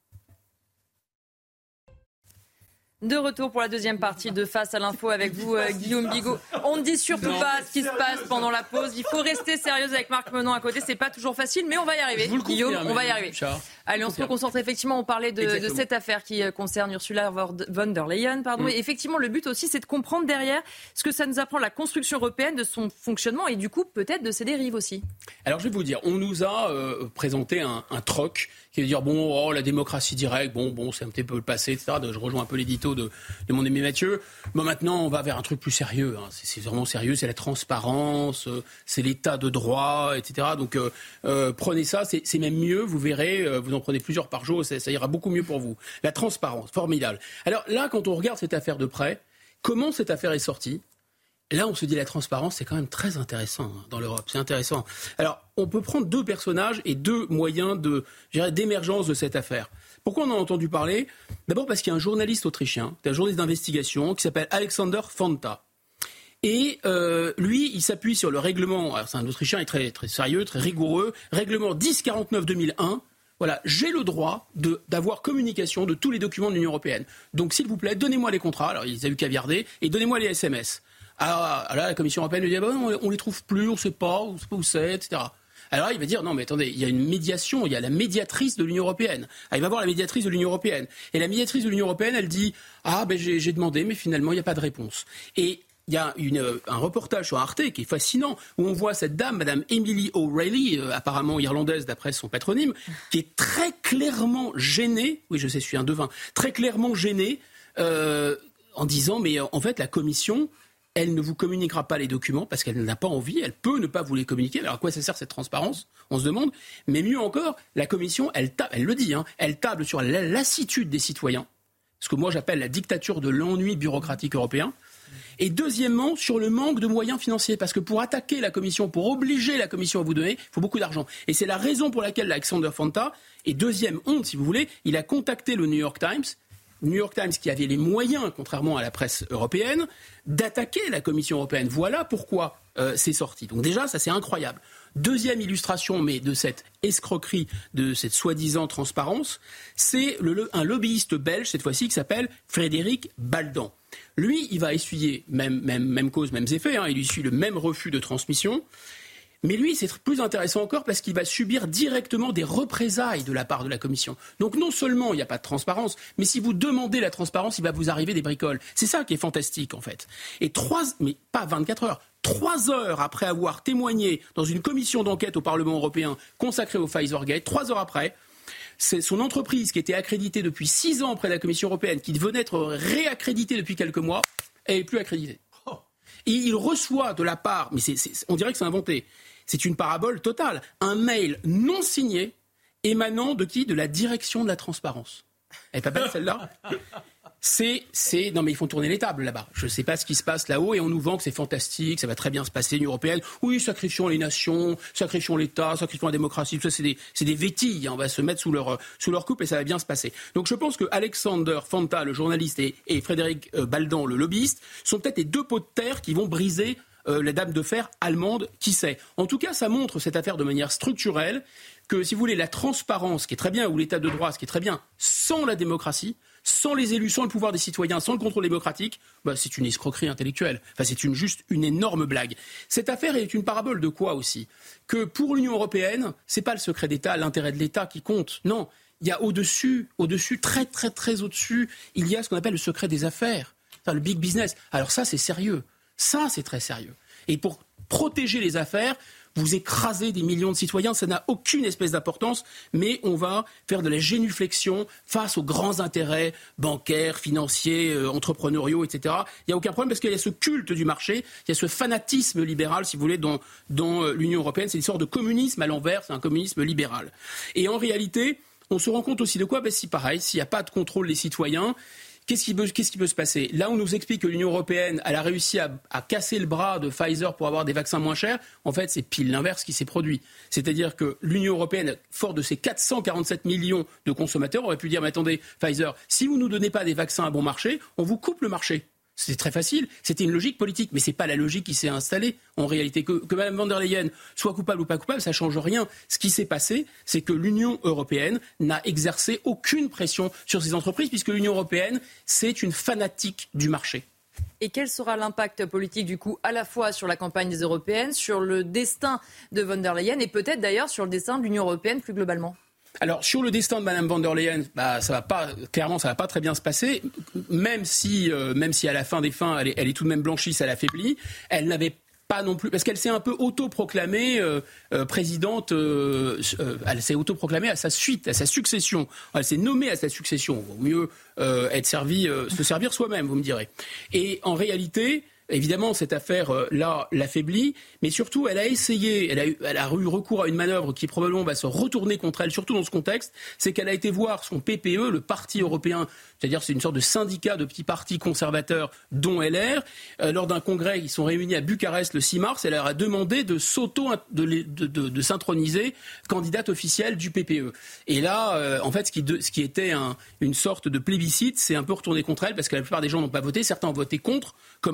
Speaker 2: De retour pour la deuxième partie de Face à l'info avec vous, euh, Guillaume Bigot. On ne dit surtout non, pas ce qui se passe pendant la pause. Il faut rester sérieuse avec Marc Menon à côté. C'est pas toujours facile, mais on va y arriver. Guillaume, on va y arriver. Char. Allez, on se concentre. Effectivement, on parlait de, de cette affaire qui concerne Ursula von der Leyen. Pardon. Mm. Et effectivement, le but aussi, c'est de comprendre derrière ce que ça nous apprend la construction européenne, de son fonctionnement et du coup, peut-être de ses dérives aussi.
Speaker 5: Alors, je vais vous dire, on nous a euh, présenté un, un troc qui veut dire, bon, oh, la démocratie directe, bon, bon, c'est un petit peu le passé, et cetera. Je rejoins un peu l'édito de, de mon ami Mathieu. Bon, maintenant, on va vers un truc plus sérieux. Hein. C'est, c'est vraiment sérieux, c'est la transparence, euh, c'est l'état de droit, et cetera. Donc, euh, euh, prenez ça, c'est, c'est même mieux, vous verrez, euh, vous en prenez plusieurs par jour, ça, ça ira beaucoup mieux pour vous. La transparence, formidable. Alors là, quand on regarde cette affaire de près, comment cette affaire est sortie ? Là, on se dit la transparence, c'est quand même très intéressant hein, dans l'Europe. C'est intéressant. Alors, on peut prendre deux personnages et deux moyens de, je dirais, d'émergence de cette affaire. Pourquoi on en a entendu parler ? D'abord parce qu'il y a un journaliste autrichien, un journaliste d'investigation qui s'appelle Alexander Fanta. Et euh, lui, il s'appuie sur le règlement, alors c'est un Autrichien, il est très, très sérieux, très rigoureux, règlement dix quarante-neuf deux mille un. Voilà, j'ai le droit de, d'avoir communication de tous les documents de l'Union européenne. Donc, s'il vous plaît, donnez-moi les contrats, alors ils avaient caviardé, et donnez-moi les S M S. Alors là, la Commission européenne lui dit, ah ben, on, on les trouve plus, on ne sait pas, on ne sait pas où c'est, et cetera. Alors là, il va dire, non mais attendez, il y a une médiation, il y a la médiatrice de l'Union européenne. Alors, il va voir la médiatrice de l'Union européenne. Et la médiatrice de l'Union européenne, elle dit, ah ben j'ai, j'ai demandé, mais finalement, il n'y a pas de réponse. Et il y a une, un reportage sur Arte qui est fascinant, où on voit cette dame, Madame Emily O'Reilly, euh, apparemment irlandaise d'après son patronyme, qui est très clairement gênée, oui je sais, je suis un devin, très clairement gênée, euh, en disant, mais en fait la Commission, elle ne vous communiquera pas les documents parce qu'elle n'a pas envie, elle peut ne pas vous les communiquer. Alors à quoi ça sert cette transparence ? On se demande. Mais mieux encore, la Commission, elle, ta- elle le dit, hein, elle table sur la lassitude des citoyens, ce que moi j'appelle la dictature de l'ennui bureaucratique européen. Et deuxièmement, sur le manque de moyens financiers, parce que pour attaquer la Commission, pour obliger la Commission à vous donner, il faut beaucoup d'argent. Et c'est la raison pour laquelle Alexander Fanta, et deuxième honte si vous voulez, il a contacté le New York Times, New York Times qui avait les moyens, contrairement à la presse européenne, d'attaquer la Commission européenne. Voilà pourquoi euh, c'est sorti. Donc déjà, ça c'est incroyable. Deuxième illustration, mais de cette escroquerie, de cette soi-disant transparence, c'est le, un lobbyiste belge, cette fois-ci, qui s'appelle Frédéric Baldan. Lui, il va essuyer même, même, même cause, mêmes effets, hein, il essuie le même refus de transmission. Mais lui, c'est plus intéressant encore parce qu'il va subir directement des représailles de la part de la Commission. Donc non seulement il n'y a pas de transparence, mais si vous demandez la transparence, il va vous arriver des bricoles. C'est ça qui est fantastique en fait. Et trois, mais pas vingt-quatre heures, trois heures après avoir témoigné dans une commission d'enquête au Parlement européen consacrée au Pfizergate, trois heures après, c'est son entreprise qui était accréditée depuis six ans auprès de la Commission européenne, qui venait d'être réaccréditée depuis quelques mois, elle n'est plus accréditée. Et il reçoit de la part, mais c'est, c'est, on dirait que c'est inventé, c'est une parabole totale, un mail non signé émanant de qui ? De la direction de la transparence. Elle n'est pas belle celle-là ? C'est, c'est, non mais ils font tourner les tables là-bas. Je ne sais pas ce qui se passe là-haut et on nous vend que c'est fantastique, ça va très bien se passer, l'Union européenne. Oui, sacrifions les nations, sacrifions l'État, sacrifions la démocratie, tout ça c'est des, c'est des vétilles, hein, on va se mettre sous leur, sous leur coupe et ça va bien se passer. Donc je pense que Alexander Fanta, le journaliste, et, et Frédéric euh, Baldan, le lobbyiste, sont peut-être les deux pots de terre qui vont briser euh, la dame de fer allemande, qui sait. En tout cas, ça montre cette affaire de manière structurelle que, si vous voulez, la transparence, qui est très bien, ou l'état de droit, ce qui est très bien, sans la démocratie, sans les élus, sans le pouvoir des citoyens, sans le contrôle démocratique, bah, c'est une escroquerie intellectuelle. Enfin, c'est une, juste une énorme blague. Cette affaire est une parabole de quoi aussi ? Que pour l'Union européenne, c'est pas le secret d'État, l'intérêt de l'État qui compte. Non, il y a au-dessus, au-dessus, très très très au-dessus, il y a ce qu'on appelle le secret des affaires, enfin, le big business. Alors ça, c'est sérieux. Ça, c'est très sérieux. Et pour protéger les affaires, vous écrasez des millions de citoyens, ça n'a aucune espèce d'importance, mais on va faire de la génuflexion face aux grands intérêts bancaires, financiers, euh, entrepreneuriaux, et cetera. Il n'y a aucun problème parce qu'il y a ce culte du marché, il y a ce fanatisme libéral, si vous voulez, dans, dans euh, l'Union européenne. C'est une sorte de communisme à l'envers, c'est un communisme libéral. Et en réalité, on se rend compte aussi de quoi ? Ben, si pareil, s'il n'y a pas de contrôle des citoyens, Qu'est-ce qui, peut, qu'est-ce qui peut se passer ? Là, on nous explique que l'Union européenne, elle a réussi à, à casser le bras de Pfizer pour avoir des vaccins moins chers. En fait, c'est pile l'inverse qui s'est produit. C'est-à-dire que l'Union européenne, fort de ses quatre cent quarante-sept millions de consommateurs, aurait pu dire, mais attendez, Pfizer, si vous ne nous donnez pas des vaccins à bon marché, on vous coupe le marché. C'est très facile, c'était une logique politique, mais ce n'est pas la logique qui s'est installée en réalité. Que, que Mme von der Leyen soit coupable ou pas coupable, ça ne change rien. Ce qui s'est passé, c'est que l'Union européenne n'a exercé aucune pression sur ces entreprises, puisque l'Union européenne, c'est une fanatique du marché.
Speaker 2: Et quel sera l'impact politique, du coup, à la fois sur la campagne des européennes, sur le destin de von der Leyen et peut-être d'ailleurs sur le destin de l'Union européenne plus globalement ?
Speaker 5: Alors, sur le destin de Mme von der Leyen, bah, ça va pas, clairement, ça ne va pas très bien se passer, même si, euh, même si à la fin des fins, elle est, elle est tout de même blanchie, ça l'affaiblit. Elle n'avait pas non plus, parce qu'elle s'est un peu autoproclamée euh, euh, présidente, euh, euh, elle s'est autoproclamée à sa suite, à sa succession. Elle s'est nommée à sa succession. Il vaut mieux euh, être servi, euh, se servir soi-même, vous me direz. Et en réalité, évidemment, cette affaire-là l'affaiblit, mais surtout, elle a essayé, elle a, eu, elle a eu recours à une manœuvre qui probablement va se retourner contre elle, surtout dans ce contexte, c'est qu'elle a été voir son P P E, le Parti européen, c'est-à-dire c'est une sorte de syndicat de petits partis conservateurs, dont L R, euh, lors d'un congrès, ils sont réunis à Bucarest le six mars, elle leur a demandé de s'auto, de, de, de, de s'introniser candidate officielle du P P E. Et là, euh, en fait, ce qui, de, ce qui était un, une sorte de plébiscite, c'est un peu retourné contre elle, parce que la plupart des gens n'ont pas voté, certains ont voté contre, comme L R par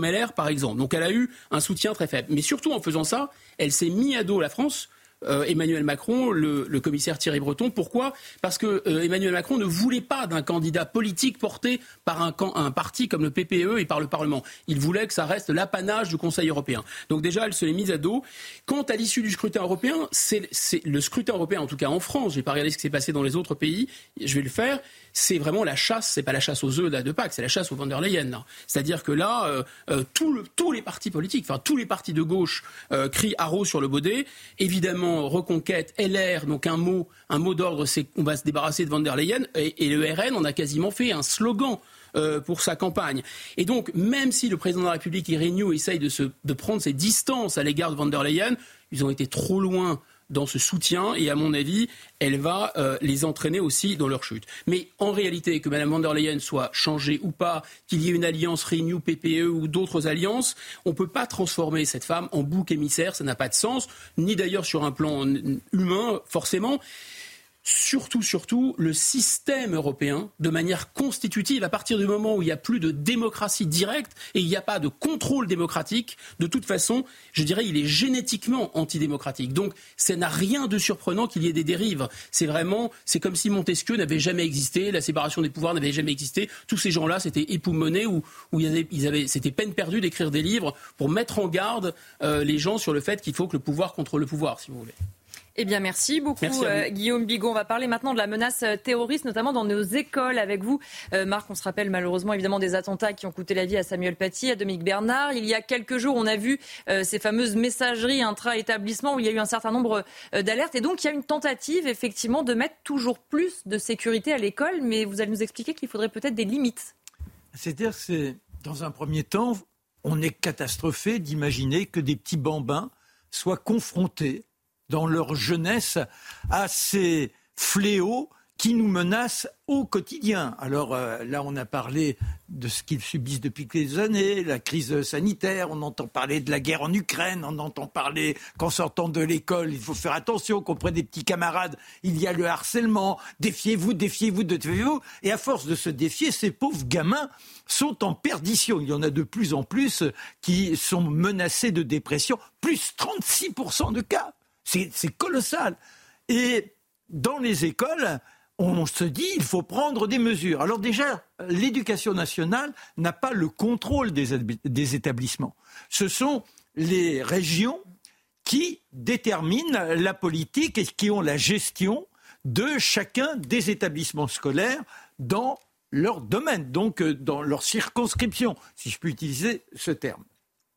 Speaker 5: par exemple. Donc elle a eu un soutien très faible. Mais surtout en faisant ça, elle s'est mis à dos la France. Euh, Emmanuel Macron, le, le commissaire Thierry Breton. Pourquoi ? Parce que euh, Emmanuel Macron ne voulait pas d'un candidat politique porté par un, un parti comme le P P E et par le Parlement. Il voulait que ça reste l'apanage du Conseil européen. Donc déjà, elle se l'est mise à dos. Quant à l'issue du scrutin européen, c'est, c'est le scrutin européen, en tout cas en France, je n'ai pas regardé ce qui s'est passé dans les autres pays, je vais le faire, c'est vraiment la chasse, c'est pas la chasse aux œufs de Pâques, c'est la chasse aux von der Leyen. Là. C'est-à-dire que là, euh, euh, tout le, tous les partis politiques, enfin tous les partis de gauche euh, crient haro sur le baudet. Évidemment, Reconquête, L R, donc un mot, un mot d'ordre, c'est on va se débarrasser de von der Leyen. Et, et le R N, on a quasiment fait un slogan euh, pour sa campagne. Et donc, même si le président de la République, Ireñu, essaye de, se, de prendre ses distances à l'égard de von der Leyen, ils ont été trop loin dans ce soutien et à mon avis, elle va euh, les entraîner aussi dans leur chute. Mais en réalité, que Mme von der Leyen soit changée ou pas, qu'il y ait une alliance Renew, P P E ou d'autres alliances, on ne peut pas transformer cette femme en bouc émissaire, ça n'a pas de sens, ni d'ailleurs sur un plan humain, forcément. Surtout, surtout, le système européen, de manière constitutive, à partir du moment où il n'y a plus de démocratie directe et il n'y a pas de contrôle démocratique, de toute façon, je dirais, il est génétiquement antidémocratique. Donc, ça n'a rien de surprenant qu'il y ait des dérives. C'est vraiment, c'est comme si Montesquieu n'avait jamais existé, la séparation des pouvoirs n'avait jamais existé. Tous ces gens-là, c'était époumonés ou où il y avait, ils avaient, c'était peine perdue d'écrire des livres pour mettre en garde euh, les gens sur le fait qu'il faut que le pouvoir contrôle le pouvoir, si vous voulez.
Speaker 2: Eh bien, merci beaucoup,
Speaker 5: merci
Speaker 2: euh, Guillaume Bigot. On va parler maintenant de la menace terroriste, notamment dans nos écoles avec vous. Euh, Marc, on se rappelle malheureusement évidemment des attentats qui ont coûté la vie à Samuel Paty, à Dominique Bernard. Il y a quelques jours, on a vu euh, ces fameuses messageries intra-établissements où il y a eu un certain nombre euh, d'alertes. Et donc, il y a une tentative, effectivement, de mettre toujours plus de sécurité à l'école. Mais vous allez nous expliquer qu'il faudrait peut-être des limites.
Speaker 6: C'est-à-dire que c'est, dans un premier temps, on est catastrophé d'imaginer que des petits bambins soient confrontés dans leur jeunesse à ces fléaux qui nous menacent au quotidien. Alors euh, là, on a parlé de ce qu'ils subissent depuis quelques années, la crise sanitaire, on entend parler de la guerre en Ukraine, on entend parler qu'en sortant de l'école, il faut faire attention, qu'auprès des petits camarades, il y a le harcèlement, défiez-vous, défiez-vous, défiez-vous. Et à force de se défier, ces pauvres gamins sont en perdition. Il y en a de plus en plus qui sont menacés de dépression, plus trente-six pour cent de cas. C'est, c'est colossal. Et dans les écoles, on se dit il faut prendre des mesures. Alors déjà, l'éducation nationale n'a pas le contrôle des, des établissements. Ce sont les régions qui déterminent la politique et qui ont la gestion de chacun des établissements scolaires dans leur domaine, donc dans leur circonscription, si je peux utiliser ce terme.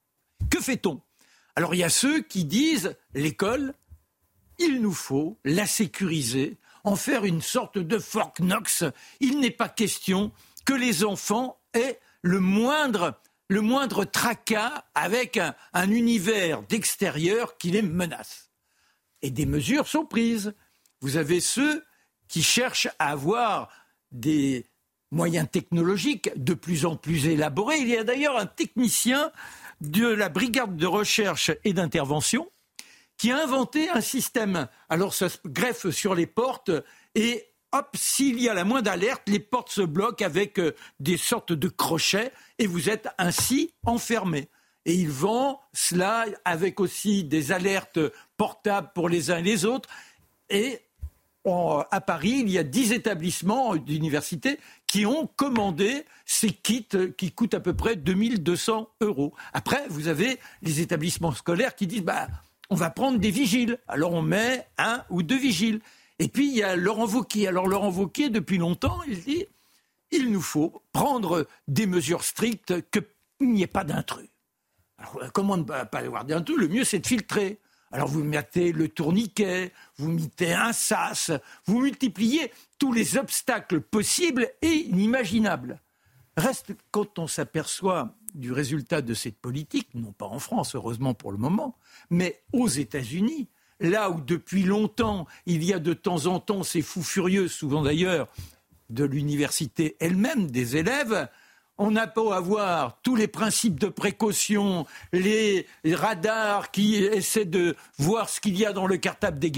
Speaker 6: Que fait-on ? Alors il y a ceux qui disent l'école, il nous faut la sécuriser, en faire une sorte de Fort Knox. Il n'est pas question que les enfants aient le moindre, le moindre tracas avec un, un univers d'extérieur qui les menace. Et des mesures sont prises. Vous avez ceux qui cherchent à avoir des moyens technologiques de plus en plus élaborés. Il y a d'ailleurs un technicien de la brigade de recherche et d'intervention qui a inventé un système. Alors ça se greffe sur les portes et hop, s'il y a la moindre alerte, les portes se bloquent avec des sortes de crochets et vous êtes ainsi enfermés. Et il vend cela avec aussi des alertes portables pour les uns et les autres. Et en, à Paris, il y a dix établissements d'université qui ont commandé ces kits qui coûtent à peu près deux mille deux cents euros. Après, vous avez les établissements scolaires qui disent bah, on va prendre des vigiles. Alors on met un ou deux vigiles. Et puis il y a Laurent Wauquiez. Alors Laurent Wauquiez, depuis longtemps, il dit il nous faut prendre des mesures strictes, qu'il n'y ait pas d'intrus. Alors comment ne pas avoir d'intrus ? Le mieux, c'est de filtrer. Alors vous mettez le tourniquet, vous mettez un sas, vous multipliez tous les obstacles possibles et inimaginables. Reste, quand on s'aperçoit du résultat de cette politique, non pas en France, heureusement pour le moment, mais aux États-Unis, là où depuis longtemps, il y a de temps en temps ces fous furieux, souvent d'ailleurs de l'université elle-même, des élèves, on n'a pas à avoir tous les principes de précaution, les radars qui essaient de voir ce qu'il y a dans le cartable des gamins.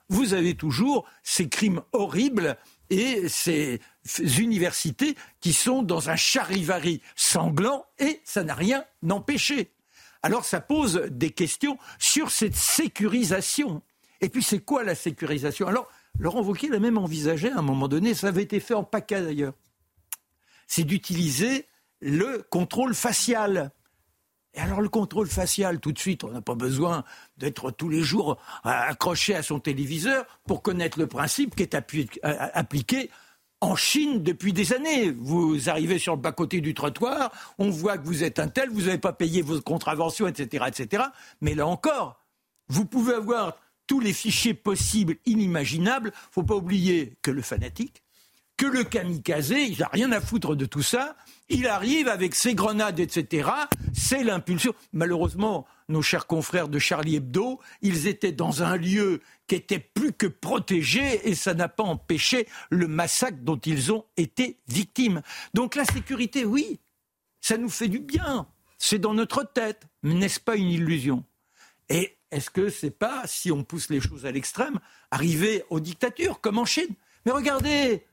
Speaker 6: vous avez toujours ces crimes horribles et ces universités qui sont dans un charivari sanglant et ça n'a rien empêché. Alors ça pose des questions sur cette sécurisation. Et puis c'est quoi la sécurisation ? Alors Laurent Wauquiez l'a même envisagé à un moment donné, ça avait été fait en PACA d'ailleurs. C'est d'utiliser le contrôle facial. Et alors le contrôle facial, tout de suite, on n'a pas besoin d'être tous les jours accroché à son téléviseur pour connaître le principe qui est appui- appliqué en Chine depuis des années. Vous arrivez sur le bas-côté du trottoir, on voit que vous êtes un tel, vous n'avez pas payé vos contraventions, et cetera, et cetera. Mais là encore, vous pouvez avoir tous les fichiers possibles, inimaginables. Il ne faut pas oublier que le fanatique, que le kamikaze, il n'a rien à foutre de tout ça. Il arrive avec ses grenades, et cetera. C'est l'impulsion. Malheureusement, nos chers confrères de Charlie Hebdo, ils étaient dans un lieu qui était plus que protégé et ça n'a pas empêché le massacre dont ils ont été victimes. Donc la sécurité, oui, ça nous fait du bien. C'est dans notre tête. Mais n'est-ce pas une illusion ? Et est-ce que c'est pas, si on pousse les choses à l'extrême, arriver aux dictatures, comme en Chine ? Mais regardez,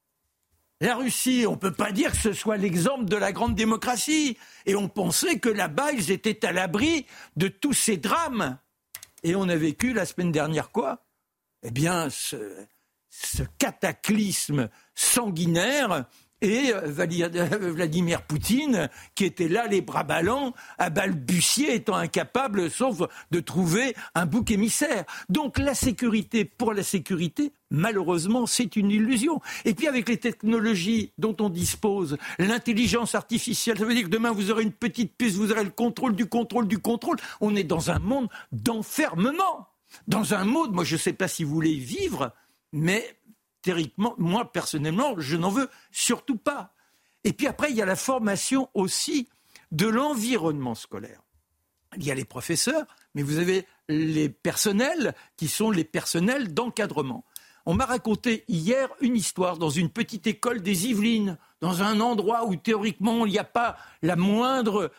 Speaker 6: la Russie, on ne peut pas dire que ce soit l'exemple de la grande démocratie. Et on pensait que là-bas, ils étaient à l'abri de tous ces drames. Et on a vécu la semaine dernière quoi ? Eh bien, ce, ce cataclysme sanguinaire et Vladimir Poutine, qui était là, les bras ballants, à balbutier, étant incapable, sauf de trouver un bouc émissaire. Donc la sécurité pour la sécurité, malheureusement, c'est une illusion. Et puis avec les technologies dont on dispose, l'intelligence artificielle, ça veut dire que demain vous aurez une petite puce, vous aurez le contrôle du contrôle du contrôle. On est dans un monde d'enfermement. Dans un monde, moi je ne sais pas si vous voulez vivre, mais théoriquement, moi personnellement, je n'en veux surtout pas. Et puis après, il y a la formation aussi de l'environnement scolaire. Il y a les professeurs, mais vous avez les personnels qui sont les personnels d'encadrement. On m'a raconté hier une histoire dans une petite école des Yvelines, dans un endroit où théoriquement il n'y a pas la moindre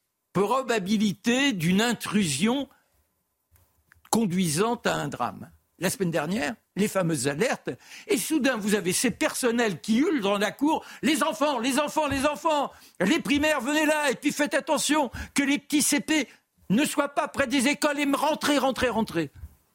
Speaker 6: probabilité d'une intrusion conduisant à un drame. La semaine dernière, les fameuses alertes, et soudain vous avez ces personnels qui hurlent dans la cour, les enfants, les enfants, les enfants, les primaires, venez là, et puis faites attention que les petits C P ne soient pas près des écoles et rentrez, rentrez, rentrez.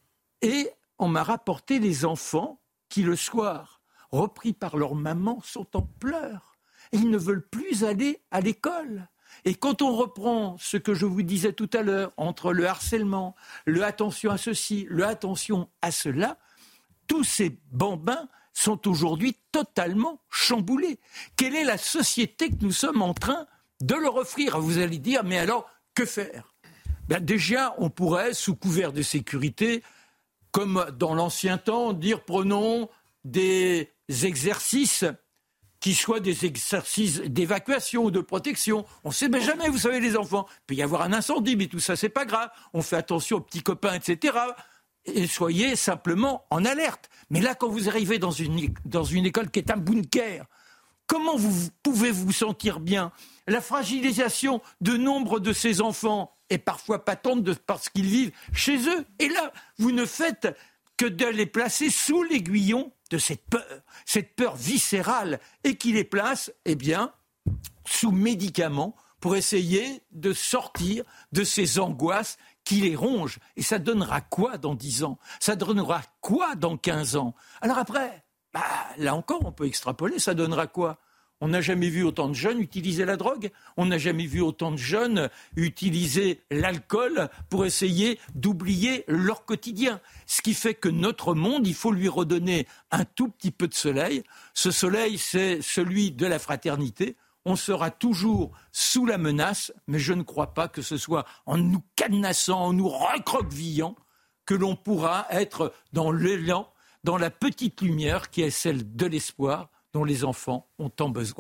Speaker 6: Et on m'a rapporté les enfants qui le soir, repris par leur maman, sont en pleurs. Et ils ne veulent plus aller à l'école. Et quand on reprend ce que je vous disais tout à l'heure, entre le harcèlement, le attention à ceci, le attention à cela, tous ces bambins sont aujourd'hui totalement chamboulés. Quelle est la société que nous sommes en train de leur offrir ? Vous allez dire, mais alors, que faire ? Ben déjà, on pourrait, sous couvert de sécurité, comme dans l'ancien temps, dire prenons des exercices qui soient des exercices d'évacuation ou de protection. On ne sait ben jamais, vous savez, les enfants. Il peut y avoir un incendie, mais tout ça, c'est pas grave. On fait attention aux petits copains, et cetera. Et soyez simplement en alerte. Mais là, quand vous arrivez dans une, dans une école qui est un bunker, comment vous pouvez vous sentir bien ? La fragilisation de nombre de ces enfants est parfois patente de, parce qu'ils vivent chez eux. Et là, vous ne faites que de les placer sous l'aiguillon de cette peur, cette peur viscérale, et qui les place, eh bien, sous médicaments pour essayer de sortir de ces angoisses qui les rongent. Et ça donnera quoi dans dix ans ? Ça donnera quoi dans quinze ans ? Alors après, bah, là encore, on peut extrapoler, ça donnera quoi ? On n'a jamais vu autant de jeunes utiliser la drogue. On n'a jamais vu autant de jeunes utiliser l'alcool pour essayer d'oublier leur quotidien. Ce qui fait que notre monde, il faut lui redonner un tout petit peu de soleil. Ce soleil, c'est celui de la fraternité. On sera toujours sous la menace, mais je ne crois pas que ce soit en nous cadenassant, en nous recroquevillant, que l'on pourra être dans l'élan, dans la petite lumière qui est celle de l'espoir, dont les enfants ont tant besoin.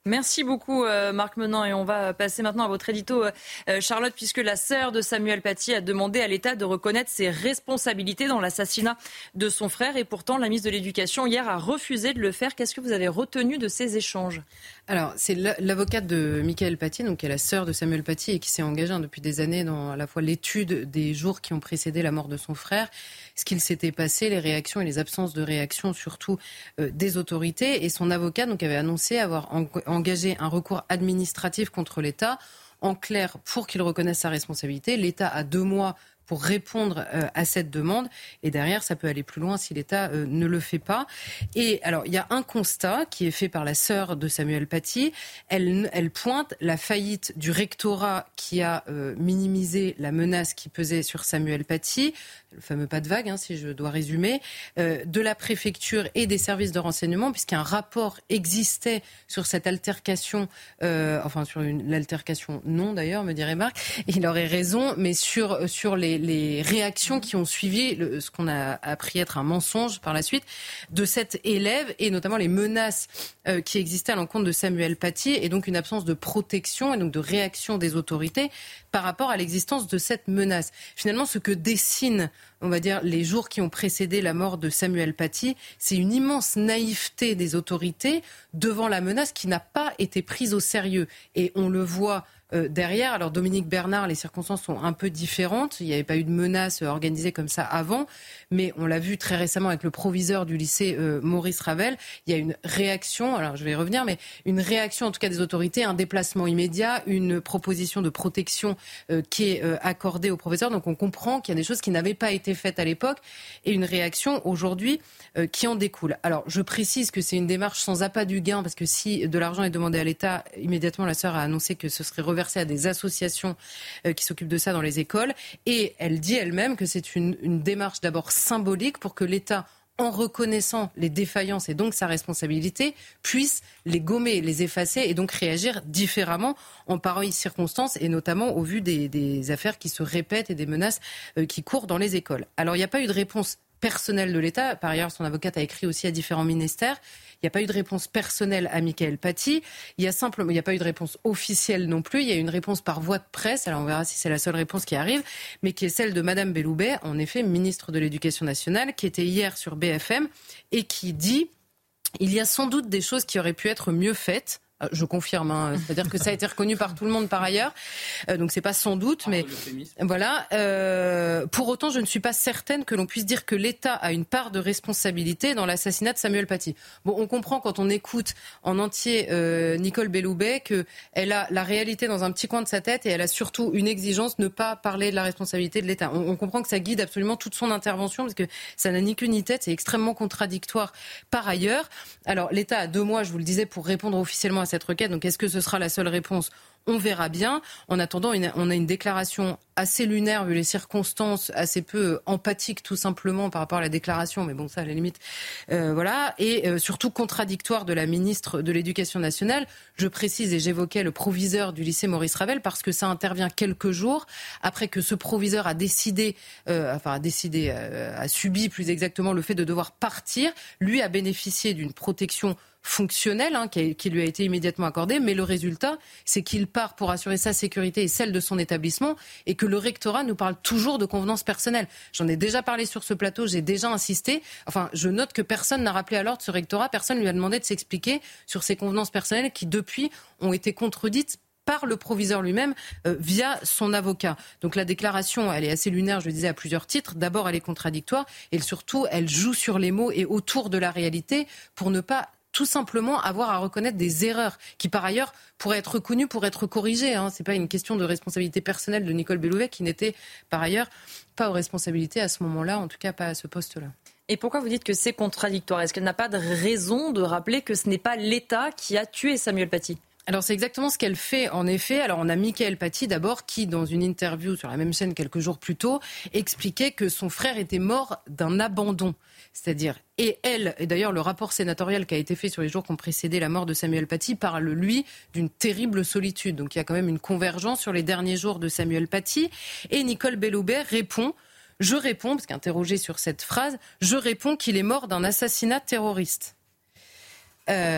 Speaker 2: Merci beaucoup euh, Marc Menant et on va passer maintenant à votre édito euh, Charlotte, puisque la sœur de Samuel Paty a demandé à l'État de reconnaître ses responsabilités dans l'assassinat de son frère et pourtant la ministre de l'Éducation hier a refusé de le faire. Qu'est-ce que vous avez retenu de ces échanges ?
Speaker 7: Alors, c'est l'avocate de Mickaël Paty, donc qui est la sœur de Samuel Paty et qui s'est engagée hein, depuis des années dans à la fois l'étude des jours qui ont précédé la mort de son frère, ce qu'il s'était passé, les réactions et les absences de réaction surtout euh, des autorités. Et son avocat donc avait annoncé avoir en, engagé un recours administratif contre l'État. En clair, pour qu'il reconnaisse sa responsabilité, l'État a deux mois pour répondre euh, à cette demande. Et derrière, ça peut aller plus loin si l'État euh, ne le fait pas. Et alors, il y a un constat qui est fait par la sœur de Samuel Paty. Elle, elle pointe la faillite du rectorat qui a euh, minimisé la menace qui pesait sur Samuel Paty, le fameux pas de vague, hein, si je dois résumer, euh, de la préfecture et des services de renseignement, puisqu'un rapport existait sur cette altercation, euh, enfin sur une, l'altercation non d'ailleurs, me dirait Marc, il aurait raison, mais sur, sur les les réactions qui ont suivi le, ce qu'on a appris être un mensonge par la suite de cet élève et notamment les menaces euh, qui existaient à l'encontre de Samuel Paty et donc une absence de protection et donc de réaction des autorités par rapport à l'existence de cette menace. Finalement, ce que dessinent, on va dire, les jours qui ont précédé la mort de Samuel Paty, c'est une immense naïveté des autorités devant la menace qui n'a pas été prise au sérieux. Et on le voit Euh, derrière, alors Dominique Bernard, les circonstances sont un peu différentes. Il n'y avait pas eu de menace organisée comme ça avant, mais on l'a vu très récemment avec le proviseur du lycée euh, Maurice Ravel. Il y a une réaction, alors je vais y revenir, mais une réaction en tout cas des autorités, un déplacement immédiat, une proposition de protection euh, qui est euh, accordée au professeur. Donc on comprend qu'il y a des choses qui n'avaient pas été faites à l'époque et une réaction aujourd'hui euh, qui en découle. Alors je précise que c'est une démarche sans appât du gain parce que si de l'argent est demandé à l'État, immédiatement la sœur a annoncé que ce serait reversé à des associations euh, qui s'occupent de ça dans les écoles. Et elle dit elle-même que c'est une, une démarche d'abord symbolique pour que l'État, en reconnaissant les défaillances et donc sa responsabilité, puisse les gommer, les effacer et donc réagir différemment en pareilles circonstances et notamment au vu des, des affaires qui se répètent et des menaces euh, qui courent dans les écoles. Alors il n'y a pas eu de réponse personnelle de l'État. Par ailleurs, son avocate a écrit aussi à différents ministères. Il n'y a pas eu de réponse personnelle à Mickaël Paty. Il y a simplement, il n'y a pas eu de réponse officielle non plus. Il y a eu une réponse par voie de presse. Alors on verra si c'est la seule réponse qui arrive, mais qui est celle de Madame Belloubet, en effet ministre de l'Éducation nationale, qui était hier sur B F M et qui dit il y a sans doute des choses qui auraient pu être mieux faites. Je confirme, hein. C'est-à-dire que ça a été reconnu par tout le monde par ailleurs, euh, donc c'est pas sans doute, mais voilà. Euh, pour autant, je ne suis pas certaine que l'on puisse dire que l'État a une part de responsabilité dans l'assassinat de Samuel Paty. Bon, on comprend quand on écoute en entier euh, Nicole Belloubet qu'elle a la réalité dans un petit coin de sa tête et elle a surtout une exigence, ne pas parler de la responsabilité de l'État. On, on comprend que ça guide absolument toute son intervention parce que ça n'a ni queue ni tête, c'est extrêmement contradictoire par ailleurs. Alors l'État a deux mois, je vous le disais, pour répondre officiellement à cette requête. Donc est-ce que ce sera la seule réponse ? On verra bien. En attendant, on a une déclaration assez lunaire vu les circonstances, assez peu empathique tout simplement par rapport à la déclaration, mais bon ça à la limite, euh, voilà, et euh, surtout contradictoire de la ministre de l'Éducation nationale. Je précise et j'évoquais le proviseur du lycée Maurice Ravel parce que ça intervient quelques jours après que ce proviseur a décidé, euh, enfin a décidé, euh, a subi plus exactement le fait de devoir partir. Lui a bénéficié d'une protection fonctionnel hein, qui, a, qui lui a été immédiatement accordé, mais le résultat, c'est qu'il part pour assurer sa sécurité et celle de son établissement et que le rectorat nous parle toujours de convenance personnelle. J'en ai déjà parlé sur ce plateau, j'ai déjà insisté. Enfin, je note que personne n'a rappelé à l'ordre ce rectorat, personne ne lui a demandé de s'expliquer sur ces convenances personnelles qui, depuis, ont été contredites par le proviseur lui-même euh, via son avocat. Donc la déclaration, elle est assez lunaire, je le disais, à plusieurs titres. D'abord, elle est contradictoire et surtout, elle joue sur les mots et autour de la réalité pour ne pas tout simplement avoir à reconnaître des erreurs qui, par ailleurs, pourraient être reconnues pour être corrigées. Hein. Ce n'est pas une question de responsabilité personnelle de Nicole Belloubet qui n'était, par ailleurs, pas aux responsabilités à ce moment-là, en tout cas pas à ce poste-là.
Speaker 2: Et pourquoi vous dites que c'est contradictoire ? Est-ce qu'elle n'a pas de raison de rappeler que ce n'est pas l'État qui a tué Samuel Paty ?
Speaker 7: Alors c'est exactement ce qu'elle fait en effet. Alors on a Mickaël Paty d'abord qui, dans une interview sur la même chaîne quelques jours plus tôt, expliquait que son frère était mort d'un abandon. C'est-à-dire, et elle, et d'ailleurs le rapport sénatorial qui a été fait sur les jours qui ont précédé la mort de Samuel Paty parle, lui, d'une terrible solitude. Donc il y a quand même une convergence sur les derniers jours de Samuel Paty. Et Nicole Belloubet répond, je réponds, parce qu'interrogée sur cette phrase, je réponds qu'il est mort d'un assassinat terroriste. Euh, alors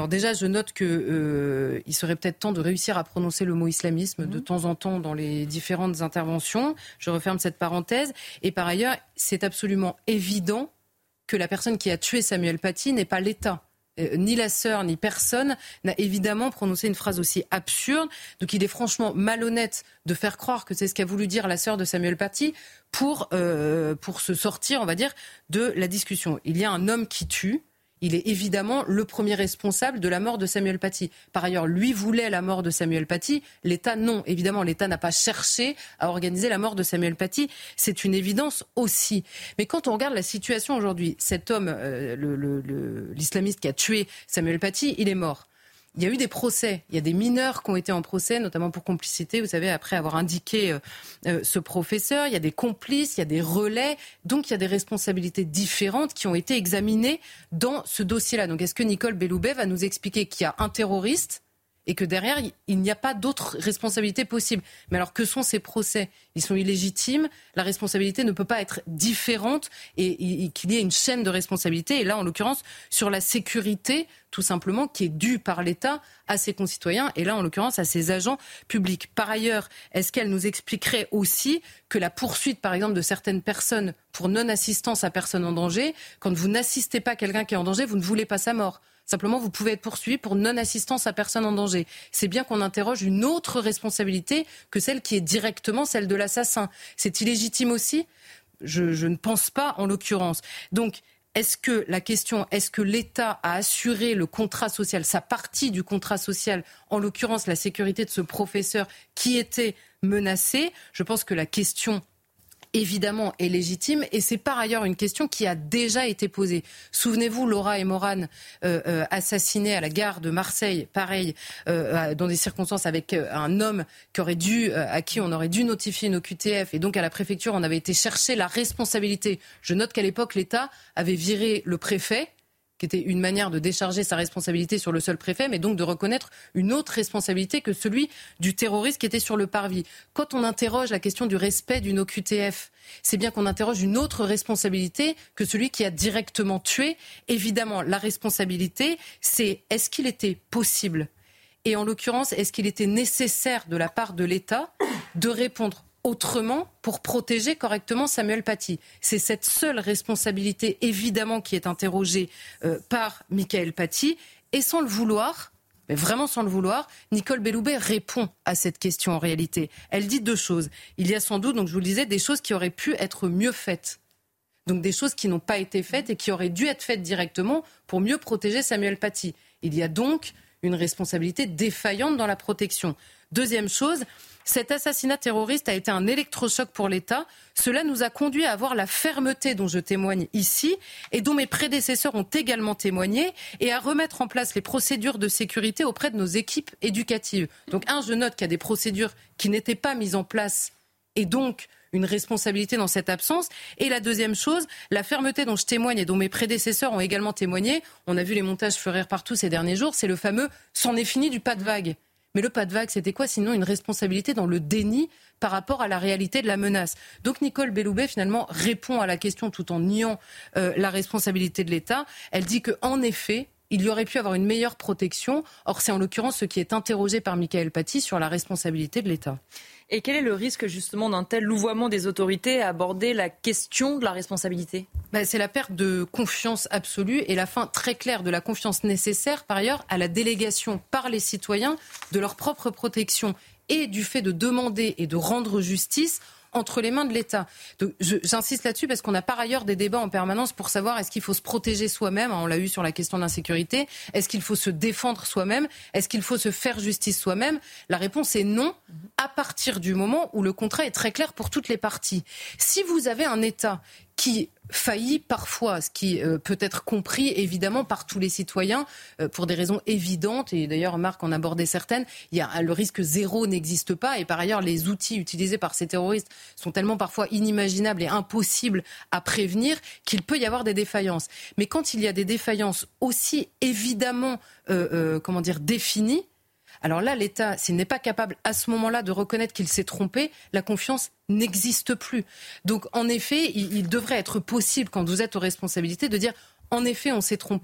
Speaker 7: Alors déjà, je note qu'il euh, serait peut-être temps de réussir à prononcer le mot islamisme mmh. de temps en temps dans les différentes interventions. Je referme cette parenthèse. Et par ailleurs, c'est absolument évident que la personne qui a tué Samuel Paty n'est pas l'État. Euh, ni la sœur, ni personne n'a évidemment prononcé une phrase aussi absurde. Donc il est franchement malhonnête de faire croire que c'est ce qu'a voulu dire la sœur de Samuel Paty pour, euh, pour se sortir, on va dire, de la discussion. Il y a un homme qui tue. Il est évidemment le premier responsable de la mort de Samuel Paty. Par ailleurs, lui voulait la mort de Samuel Paty. L'État, non. Évidemment, l'État n'a pas cherché à organiser la mort de Samuel Paty. C'est une évidence aussi. Mais quand on regarde la situation aujourd'hui, cet homme, euh, le, le, le, l'islamiste qui a tué Samuel Paty, il est mort. Il y a eu des procès, il y a des mineurs qui ont été en procès, notamment pour complicité, vous savez, après avoir indiqué euh, euh, ce professeur. Il y a des complices, il y a des relais, donc il y a des responsabilités différentes qui ont été examinées dans ce dossier-là. Donc est-ce que Nicole Belloubet va nous expliquer qu'il y a un terroriste et que derrière, il n'y a pas d'autres responsabilités possibles? Mais alors, que sont ces procès? Ils sont illégitimes, la responsabilité ne peut pas être différente et, et qu'il y ait une chaîne de responsabilité. Et là, en l'occurrence, sur la sécurité, tout simplement, qui est due par l'État à ses concitoyens et là, en l'occurrence, à ses agents publics. Par ailleurs, est-ce qu'elle nous expliquerait aussi que la poursuite, par exemple, de certaines personnes pour non-assistance à personne en danger, quand vous n'assistez pas quelqu'un qui est en danger, vous ne voulez pas sa mort? Simplement, vous pouvez être poursuivi pour non-assistance à personne en danger. C'est bien qu'on interroge une autre responsabilité que celle qui est directement celle de l'assassin. C'est illégitime aussi ? je, je ne pense pas, en l'occurrence. Donc, est-ce que la question, est-ce que l'État a assuré le contrat social, sa partie du contrat social, en l'occurrence la sécurité de ce professeur qui était menacé ? Je pense que la question évidemment est légitime et c'est par ailleurs une question qui a déjà été posée. Souvenez-vous, Laura et Morane euh, euh, assassinés à la gare de Marseille, pareil, euh, dans des circonstances avec un homme qui aurait dû, euh, à qui on aurait dû notifier une O Q T F et donc à la préfecture on avait été chercher la responsabilité. Je note qu'à l'époque l'État avait viré le préfet, qui était une manière de décharger sa responsabilité sur le seul préfet, mais donc de reconnaître une autre responsabilité que celui du terroriste qui était sur le parvis. Quand on interroge la question du respect d'une O Q T F, c'est bien qu'on interroge une autre responsabilité que celui qui a directement tué. Évidemment, la responsabilité, c'est est-ce qu'il était possible, et en l'occurrence, est-ce qu'il était nécessaire de la part de l'État de répondre autrement pour protéger correctement Samuel Paty. C'est cette seule responsabilité, évidemment, qui est interrogée euh, par Mickaël Paty. Et sans le vouloir, mais vraiment sans le vouloir, Nicole Belloubet répond à cette question en réalité. Elle dit deux choses. Il y a sans doute, donc je vous le disais, des choses qui auraient pu être mieux faites. Donc des choses qui n'ont pas été faites et qui auraient dû être faites directement pour mieux protéger Samuel Paty. Il y a donc une responsabilité défaillante dans la protection. Deuxième chose, cet assassinat terroriste a été un électrochoc pour l'État. Cela nous a conduit à avoir la fermeté dont je témoigne ici et dont mes prédécesseurs ont également témoigné et à remettre en place les procédures de sécurité auprès de nos équipes éducatives. Donc un, je note qu'il y a des procédures qui n'étaient pas mises en place et donc une responsabilité dans cette absence. Et la deuxième chose, la fermeté dont je témoigne et dont mes prédécesseurs ont également témoigné, on a vu les montages fleurir partout ces derniers jours, c'est le fameux « c'en est fini du pas de vague ». Mais le pas de vague, c'était quoi sinon une responsabilité dans le déni par rapport à la réalité de la menace. Donc Nicole Belloubet finalement répond à la question tout en niant euh, la responsabilité de l'État. Elle dit qu'en effet, il y aurait pu avoir une meilleure protection. Or, c'est en l'occurrence ce qui est interrogé par Mickaël Paty sur la responsabilité de l'État.
Speaker 2: Et quel est le risque justement d'un tel louvoiement des autorités à aborder la question de la responsabilité ?
Speaker 7: Ben, c'est la perte de confiance absolue et la fin très claire de la confiance nécessaire par ailleurs à la délégation par les citoyens de leur propre protection et du fait de demander et de rendre justice entre les mains de l'État. Donc, je, j'insiste là-dessus parce qu'on a par ailleurs des débats en permanence pour savoir est-ce qu'il faut se protéger soi-même, on l'a eu sur la question de l'insécurité, est-ce qu'il faut se défendre soi-même, est-ce qu'il faut se faire justice soi-même ? La réponse est non, à partir du moment où le contrat est très clair pour toutes les parties. Si vous avez un État qui faillit parfois, ce qui euh, peut être compris évidemment par tous les citoyens euh, pour des raisons évidentes, et d'ailleurs Marc en abordait certaines, il y a, le risque zéro n'existe pas et par ailleurs les outils utilisés par ces terroristes sont tellement parfois inimaginables et impossibles à prévenir qu'il peut y avoir des défaillances. Mais quand il y a des défaillances aussi évidemment euh, euh, comment dire, définies, alors là, l'État, s'il n'est pas capable à ce moment-là de reconnaître qu'il s'est trompé, la confiance n'existe plus. Donc, en effet, il, il devrait être possible, quand vous êtes aux responsabilités, de dire en effet, on s'est trompé,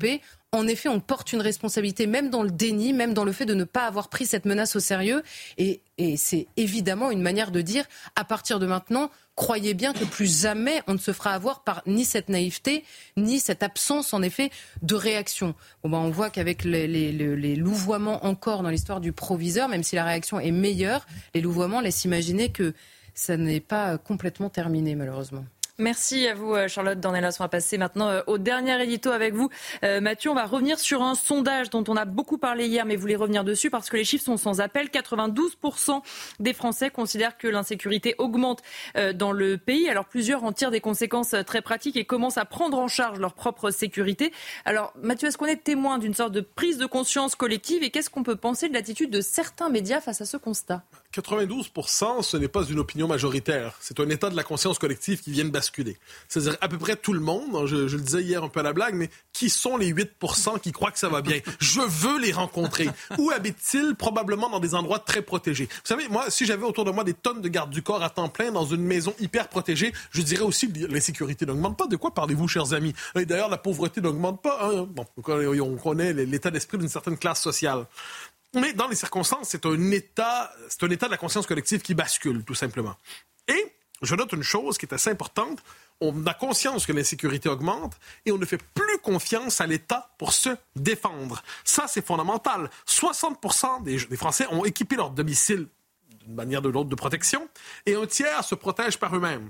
Speaker 7: en effet, on porte une responsabilité, même dans le déni, même dans le fait de ne pas avoir pris cette menace au sérieux. Et, et c'est évidemment une manière de dire, à partir de maintenant, croyez bien que plus jamais on ne se fera avoir par ni cette naïveté, ni cette absence, en effet, de réaction. Bon, ben, on voit qu'avec les, les, les, les louvoiements encore dans l'histoire du proviseur, même si la réaction est meilleure, les louvoiements laissent imaginer que ça n'est pas complètement terminé, malheureusement.
Speaker 2: Merci à vous, Charlotte Dornelas. On va passer maintenant au dernier édito avec vous. Euh, Mathieu, on va revenir sur un sondage dont on a beaucoup parlé hier, mais vous voulez revenir dessus parce que les chiffres sont sans appel. quatre-vingt-douze pour cent des Français considèrent que l'insécurité augmente euh, dans le pays. Alors plusieurs en tirent des conséquences très pratiques et commencent à prendre en charge leur propre sécurité. Alors Mathieu, est-ce qu'on est témoin d'une sorte de prise de conscience collective et qu'est-ce qu'on peut penser de l'attitude de certains médias face à ce constat ?
Speaker 4: quatre-vingt-douze pour cent, ce n'est pas une opinion majoritaire. C'est un état de la conscience collective qui vient de basculer. C'est-à-dire à peu près tout le monde, je, je le disais hier un peu à la blague, mais qui sont les huit pour cent qui croient que ça va bien? Je veux les rencontrer. Où habitent-ils? Probablement dans des endroits très protégés. Vous savez, moi, si j'avais autour de moi des tonnes de gardes du corps à temps plein dans une maison hyper protégée, je dirais aussi que l'insécurité n'augmente pas. De quoi parlez-vous, chers amis? Et d'ailleurs, la pauvreté n'augmente pas. Hein? Bon, on connaît l'état d'esprit d'une certaine classe sociale. Mais dans les circonstances, c'est un état, c'est un état de la conscience collective qui bascule, tout simplement. Et je note une chose qui est assez importante. On a conscience que l'insécurité augmente et on ne fait plus confiance à l'État pour se défendre. Ça, c'est fondamental. soixante pour cent des, des Français ont équipé leur domicile d'une manière ou de l'autre de protection et un tiers se protègent par eux-mêmes.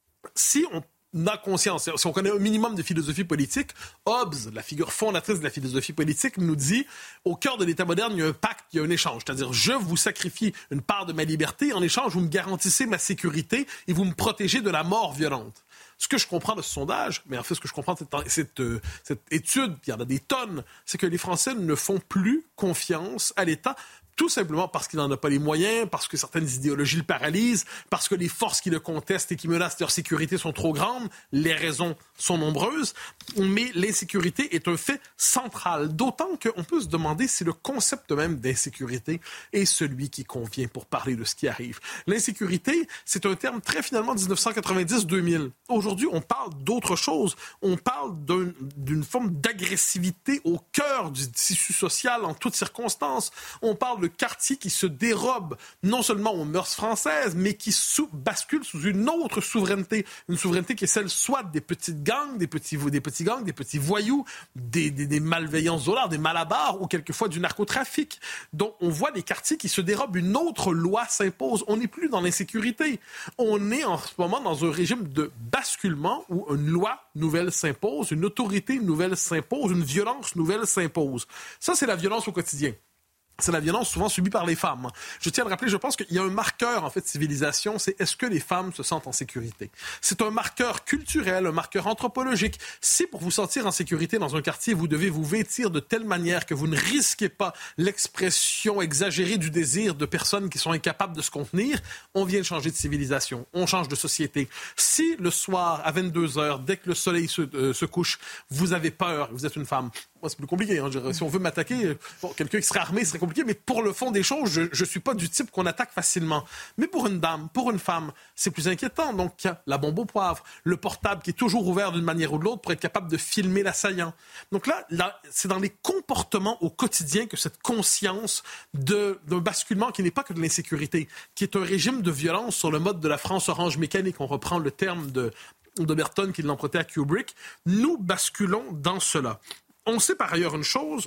Speaker 4: Si on a conscience, si on connaît un minimum de philosophie politique, Hobbes, la figure fondatrice de la philosophie politique, nous dit au cœur de l'État moderne, il y a un pacte, il y a un échange. C'est-à-dire, je vous sacrifie une part de ma liberté, en échange, vous me garantissez ma sécurité et vous me protégez de la mort violente. Ce que je comprends de ce sondage, mais en fait, ce que je comprends de cette, cette, euh, cette étude, il y en a des tonnes, c'est que les Français ne font plus confiance à l'État. Tout simplement parce qu'il n'en a pas les moyens, parce que certaines idéologies le paralysent, parce que les forces qui le contestent et qui menacent leur sécurité sont trop grandes. Les raisons sont nombreuses, mais l'insécurité est un fait central. D'autant qu'on peut se demander si le concept même d'insécurité est celui qui convient pour parler de ce qui arrive. L'insécurité, c'est un terme très finalement dix-neuf cent quatre-vingt-dix deux mille. Aujourd'hui, on parle d'autre chose. On parle d'un, d'une forme d'agressivité au cœur du tissu social en toutes circonstances. On parle de quartier qui se dérobe non seulement aux mœurs françaises, mais qui sous, bascule sous une autre souveraineté. Une souveraineté qui est celle soit des petites gangs, des petits, des petits gangs, des petits voyous, des, des, des malveillances dollars, des malabars ou quelquefois du narcotrafic. Donc on voit des quartiers qui se dérobent, une autre loi s'impose. On n'est plus dans l'insécurité. On est en ce moment dans un régime de basculement où une loi nouvelle s'impose, une autorité nouvelle s'impose, une violence nouvelle s'impose. Ça, c'est la violence au quotidien. C'est la violence souvent subie par les femmes. Je tiens à le rappeler, je pense qu'il y a un marqueur en fait de civilisation, c'est est-ce que les femmes se sentent en sécurité? C'est un marqueur culturel, un marqueur anthropologique. Si pour vous sentir en sécurité dans un quartier, vous devez vous vêtir de telle manière que vous ne risquez pas l'expression exagérée du désir de personnes qui sont incapables de se contenir, on vient de changer de civilisation, on change de société. Si le soir, à vingt-deux heures, dès que le soleil se, euh, se couche, vous avez peur, vous êtes une femme, moi, c'est plus compliqué. Hein. Si on veut m'attaquer, bon, quelqu'un qui serait armé, ce serait compliqué. Mais pour le fond des choses, je ne suis pas du type qu'on attaque facilement. Mais pour une dame, pour une femme, c'est plus inquiétant. Donc, la bombe au poivre, le portable qui est toujours ouvert d'une manière ou de l'autre pour être capable de filmer l'assaillant. Donc là, là c'est dans les comportements au quotidien que cette conscience de, d'un basculement qui n'est pas que de l'insécurité, qui est un régime de violence sur le mode de la France orange mécanique. On reprend le terme de, de Merton qui l'empruntait à Kubrick. Nous basculons dans cela. On sait par ailleurs une chose,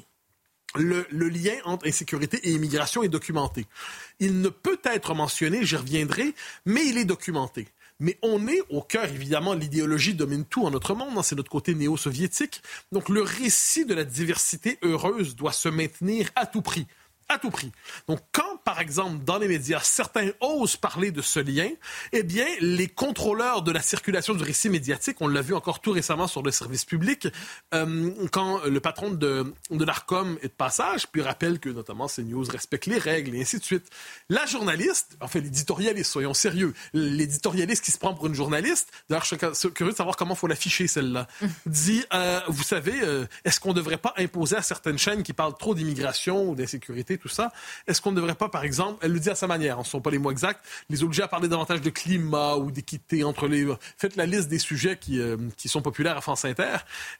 Speaker 4: le, le lien entre insécurité et immigration est documenté. Il ne peut être mentionné, j'y reviendrai, mais il est documenté. Mais on est au cœur, évidemment, l'idéologie domine tout en notre monde, hein, c'est notre côté néo-soviétique. Donc le récit de la diversité heureuse doit se maintenir à tout prix. À tout prix. Donc, quand, par exemple, dans les médias, certains osent parler de ce lien, eh bien, les contrôleurs de la circulation du récit médiatique, on l'a vu encore tout récemment sur le service public, euh, quand le patron de, de l'Arcom est de passage, puis rappelle que, notamment, CNews respecte les règles, et ainsi de suite. La journaliste, enfin, l'éditorialiste, soyons sérieux, l'éditorialiste qui se prend pour une journaliste, d'ailleurs, je suis curieux de savoir comment il faut l'afficher, celle-là, dit, euh, vous savez, euh, est-ce qu'on ne devrait pas imposer à certaines chaînes qui parlent trop d'immigration ou d'insécurité, tout ça, est-ce qu'on ne devrait pas par exemple, elle le dit à sa manière, ce ne sont pas les mots exacts, les obliger à parler davantage de climat ou d'équité entre les... Faites la liste des sujets qui, euh, qui sont populaires à France Inter.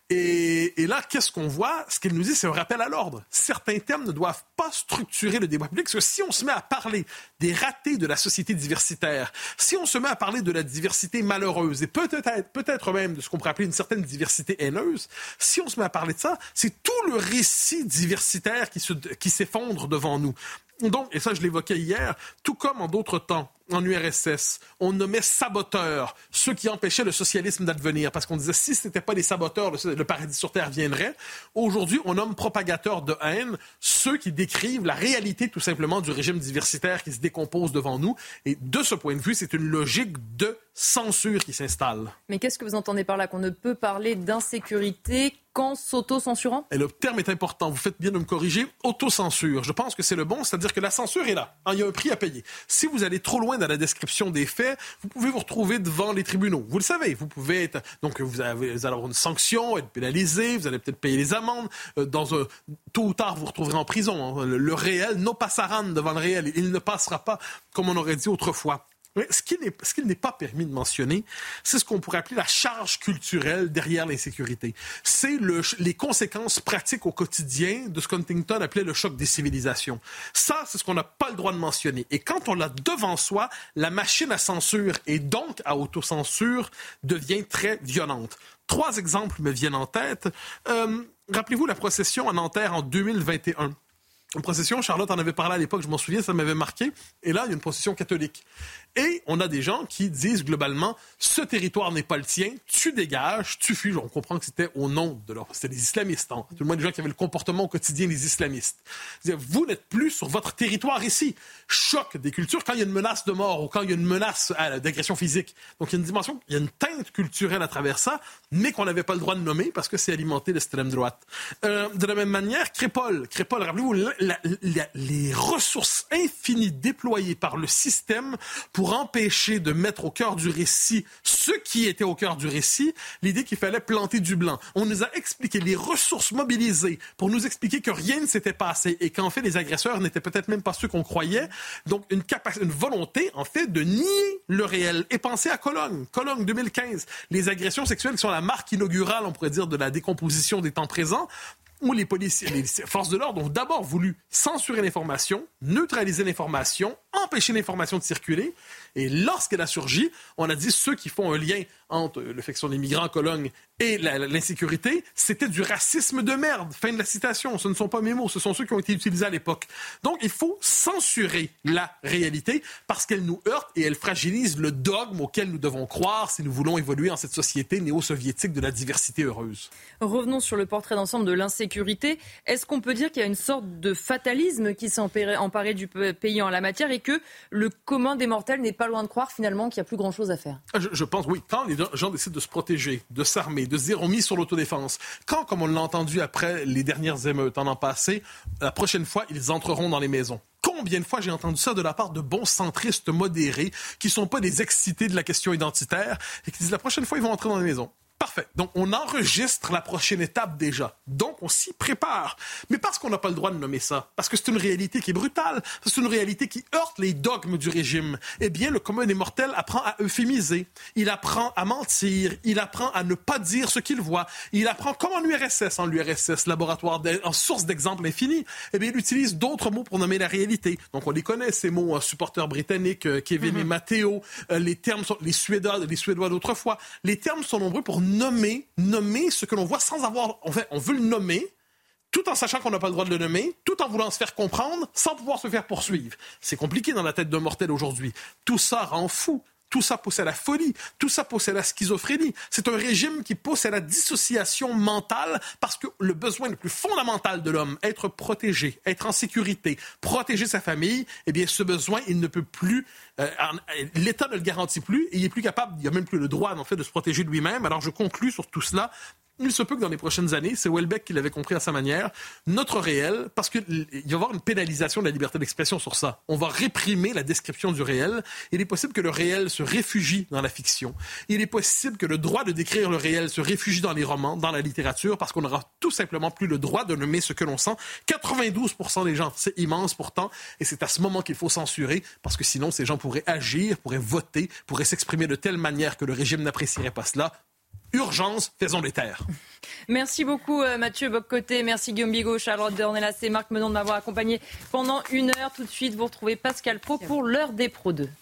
Speaker 4: Et, et là, qu'est-ce qu'on voit? Ce qu'elle nous dit, c'est un rappel à l'ordre. Certains thèmes ne doivent pas structurer le débat public, parce que si on se met à parler des ratés de la société diversitaire, si on se met à parler de la diversité malheureuse, et peut-être, peut-être même de ce qu'on pourrait appeler une certaine diversité haineuse, si on se met à parler de ça, c'est tout le récit diversitaire qui, se, qui s'effondre devant nous. Donc, et ça je l'évoquais hier, tout comme en d'autres temps, en U R S S, on nommait saboteurs ceux qui empêchaient le socialisme d'advenir, parce qu'on disait si ce n'était pas les saboteurs, le, le paradis sur Terre viendrait. Aujourd'hui, on nomme propagateurs de haine ceux qui décrivent la réalité tout simplement du régime diversitaire qui se décompose devant nous. Et de ce point de vue, c'est une logique de censure qui s'installe.
Speaker 2: Mais qu'est-ce que vous entendez par là? Qu'on ne peut parler d'insécurité qu'en s'auto-censurant?
Speaker 4: Et le terme est important, vous faites bien de me corriger, autocensure. Je pense que c'est le bon, c'est-à-dire que la censure est là. Il y a un prix à payer. Si vous allez trop loin dans la description des faits, vous pouvez vous retrouver devant les tribunaux. Vous le savez, vous pouvez être... Donc, vous, avez, vous allez avoir une sanction, être pénalisé, vous allez peut-être payer les amendes. Dans un... Tôt ou tard, vous vous retrouverez en prison. Le, le réel, no passaran devant le réel. Il ne passera pas, comme on aurait dit autrefois. Mais ce qui n'est, ce qu'il n'est pas permis de mentionner, c'est ce qu'on pourrait appeler la charge culturelle derrière l'insécurité. C'est le, les conséquences pratiques au quotidien de ce qu'Huntington appelait le choc des civilisations. Ça, c'est ce qu'on n'a pas le droit de mentionner. Et quand on l'a devant soi, la machine à censure et donc à autocensure devient très violente. Trois exemples me viennent en tête. Euh, rappelez-vous la procession à Nanterre en deux mille vingt et un. Une procession, Charlotte en avait parlé à l'époque, je m'en souviens, ça m'avait marqué. Et là, il y a une procession catholique. Et on a des gens qui disent globalement, ce territoire n'est pas le tien, tu dégages, tu fuis. On comprend que c'était au nom de leur... C'était les islamistes, hein. Tout le monde des gens qui avaient le comportement au quotidien des islamistes. C'est-à-dire, vous n'êtes plus sur votre territoire ici. Choc des cultures quand il y a une menace de mort ou quand il y a une menace à, d'agression physique. Donc il y a une dimension, il y a une teinte culturelle à travers ça, mais qu'on n'avait pas le droit de nommer parce que c'est alimenté l'extrême droite. Euh, de la même manière, Crépol. Crépol, rappelez-vous, la, la, la, les ressources infinies déployées par le système pour pour empêcher de mettre au cœur du récit ce qui était au cœur du récit, l'idée qu'il fallait planter du blanc. On nous a expliqué les ressources mobilisées pour nous expliquer que rien ne s'était passé et qu'en fait, les agresseurs n'étaient peut-être même pas ceux qu'on croyait. Donc, une, capac- une volonté, en fait, de nier le réel. Et pensez à Cologne. Cologne deux mille quinze. Les agressions sexuelles qui sont la marque inaugurale, on pourrait dire, de la décomposition des temps présents, où les policiers, les forces de l'ordre ont d'abord voulu censurer l'information, neutraliser l'information, empêcher l'information de circuler. Et lorsqu'elle a surgi, on a dit ceux qui font un lien entre le fait que ce sont des migrants en Cologne et la, la, l'insécurité, c'était du racisme de merde. Fin de la citation. Ce ne sont pas mes mots, ce sont ceux qui ont été utilisés à l'époque. Donc, il faut censurer la réalité parce qu'elle nous heurte et elle fragilise le dogme auquel nous devons croire si nous voulons évoluer en cette société néo-soviétique de la diversité heureuse.
Speaker 2: Revenons sur le portrait d'ensemble de l'insécurité. Est-ce qu'on peut dire qu'il y a une sorte de fatalisme qui s'est emparé, emparé du pays en la matière et que le commun des mortels n'est pas loin de croire finalement qu'il n'y a plus grand-chose à faire?
Speaker 4: Je, je pense, oui. Quand les gens décident de se protéger, de s'armer, de se dire on mise sur l'autodéfense, quand, comme on l'a entendu après les dernières émeutes en an passé, la prochaine fois, ils entreront dans les maisons. Combien de fois j'ai entendu ça de la part de bons centristes modérés qui ne sont pas des excités de la question identitaire et qui disent la prochaine fois, ils vont entrer dans les maisons. Parfait. Donc, on enregistre la prochaine étape déjà. Donc, on s'y prépare. Mais parce qu'on n'a pas le droit de nommer ça, parce que c'est une réalité qui est brutale, c'est une réalité qui heurte les dogmes du régime, eh bien, le commun des mortels apprend à euphémiser. Il apprend à mentir. Il apprend à ne pas dire ce qu'il voit. Il apprend, comme en U R S S, en U R S S, laboratoire de, en source d'exemples infinis, eh bien, il utilise d'autres mots pour nommer la réalité. Donc, on les connaît, ces mots, hein, supporters britanniques, euh, Kevin mm-hmm. et Matteo, euh, les termes sont, les Suédois, les Suédois d'autrefois. Les termes sont nombreux pour nommer, nommer ce que l'on voit sans avoir... En fait, on veut le nommer, tout en sachant qu'on n'a pas le droit de le nommer, tout en voulant se faire comprendre, sans pouvoir se faire poursuivre. C'est compliqué dans la tête d'un mortel aujourd'hui. Tout ça rend fou. Tout ça pousse à la folie. Tout ça pousse à la schizophrénie. C'est un régime qui pousse à la dissociation mentale parce que le besoin le plus fondamental de l'homme, être protégé, être en sécurité, protéger sa famille, eh bien, ce besoin, il ne peut plus... Euh, l'État ne le garantit plus et il n'est plus capable, il n'y a même plus le droit, en fait, de se protéger de lui-même. Alors, je conclus sur tout cela. il se peut que dans les prochaines années, c'est Houellebecq qui l'avait compris à sa manière, notre réel, parce qu'il va y avoir une pénalisation de la liberté d'expression sur ça. On va réprimer la description du réel. Il est possible que le réel se réfugie dans la fiction. Il est possible que le droit de décrire le réel se réfugie dans les romans, dans la littérature, parce qu'on n'aura tout simplement plus le droit de nommer ce que l'on sent. quatre-vingt-douze pour cent des gens, c'est immense pourtant, et c'est à ce moment qu'il faut censurer, parce que sinon ces gens pourraient agir, pourraient voter, pourraient s'exprimer de telle manière que le régime n'apprécierait pas cela. Urgence, faisons les taire.
Speaker 2: Merci beaucoup Mathieu Bock-Côté, merci Guillaume Bigot, Charlotte Dornelas et Marc Menon de m'avoir accompagné pendant une heure. Tout de suite, vous retrouvez Pascal Praud pour l'heure des Pro deux.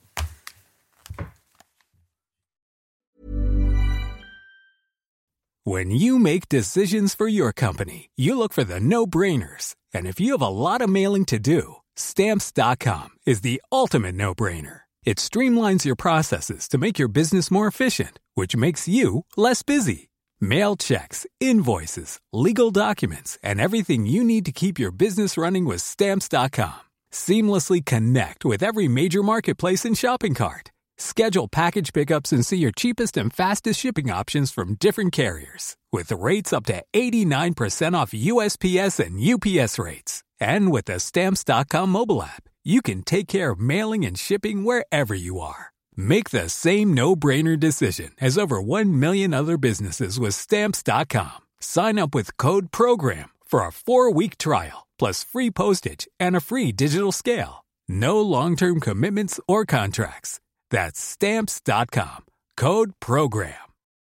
Speaker 8: When you make decisions for your company, you look for the no-brainers. And if you have a lot of mailing to do, Stamps dot com is the ultimate no-brainer. It streamlines your processes to make your business more efficient, which makes you less busy. Mail checks, invoices, legal documents, and everything you need to keep your business running with Stamps dot com. Seamlessly connect with every major marketplace and shopping cart. Schedule package pickups and see your cheapest and fastest shipping options from different carriers. With rates up to eighty-nine percent off U S P S and U P S rates. And with the Stamps dot com mobile app, you can take care of mailing and shipping wherever you are. Make the same no-brainer decision as over one million other businesses with Stamps dot com. Sign up with code PROGRAM for a four-week trial, plus free postage and a free digital scale. No long-term commitments or contracts. That's Stamps dot com. Code PROGRAM.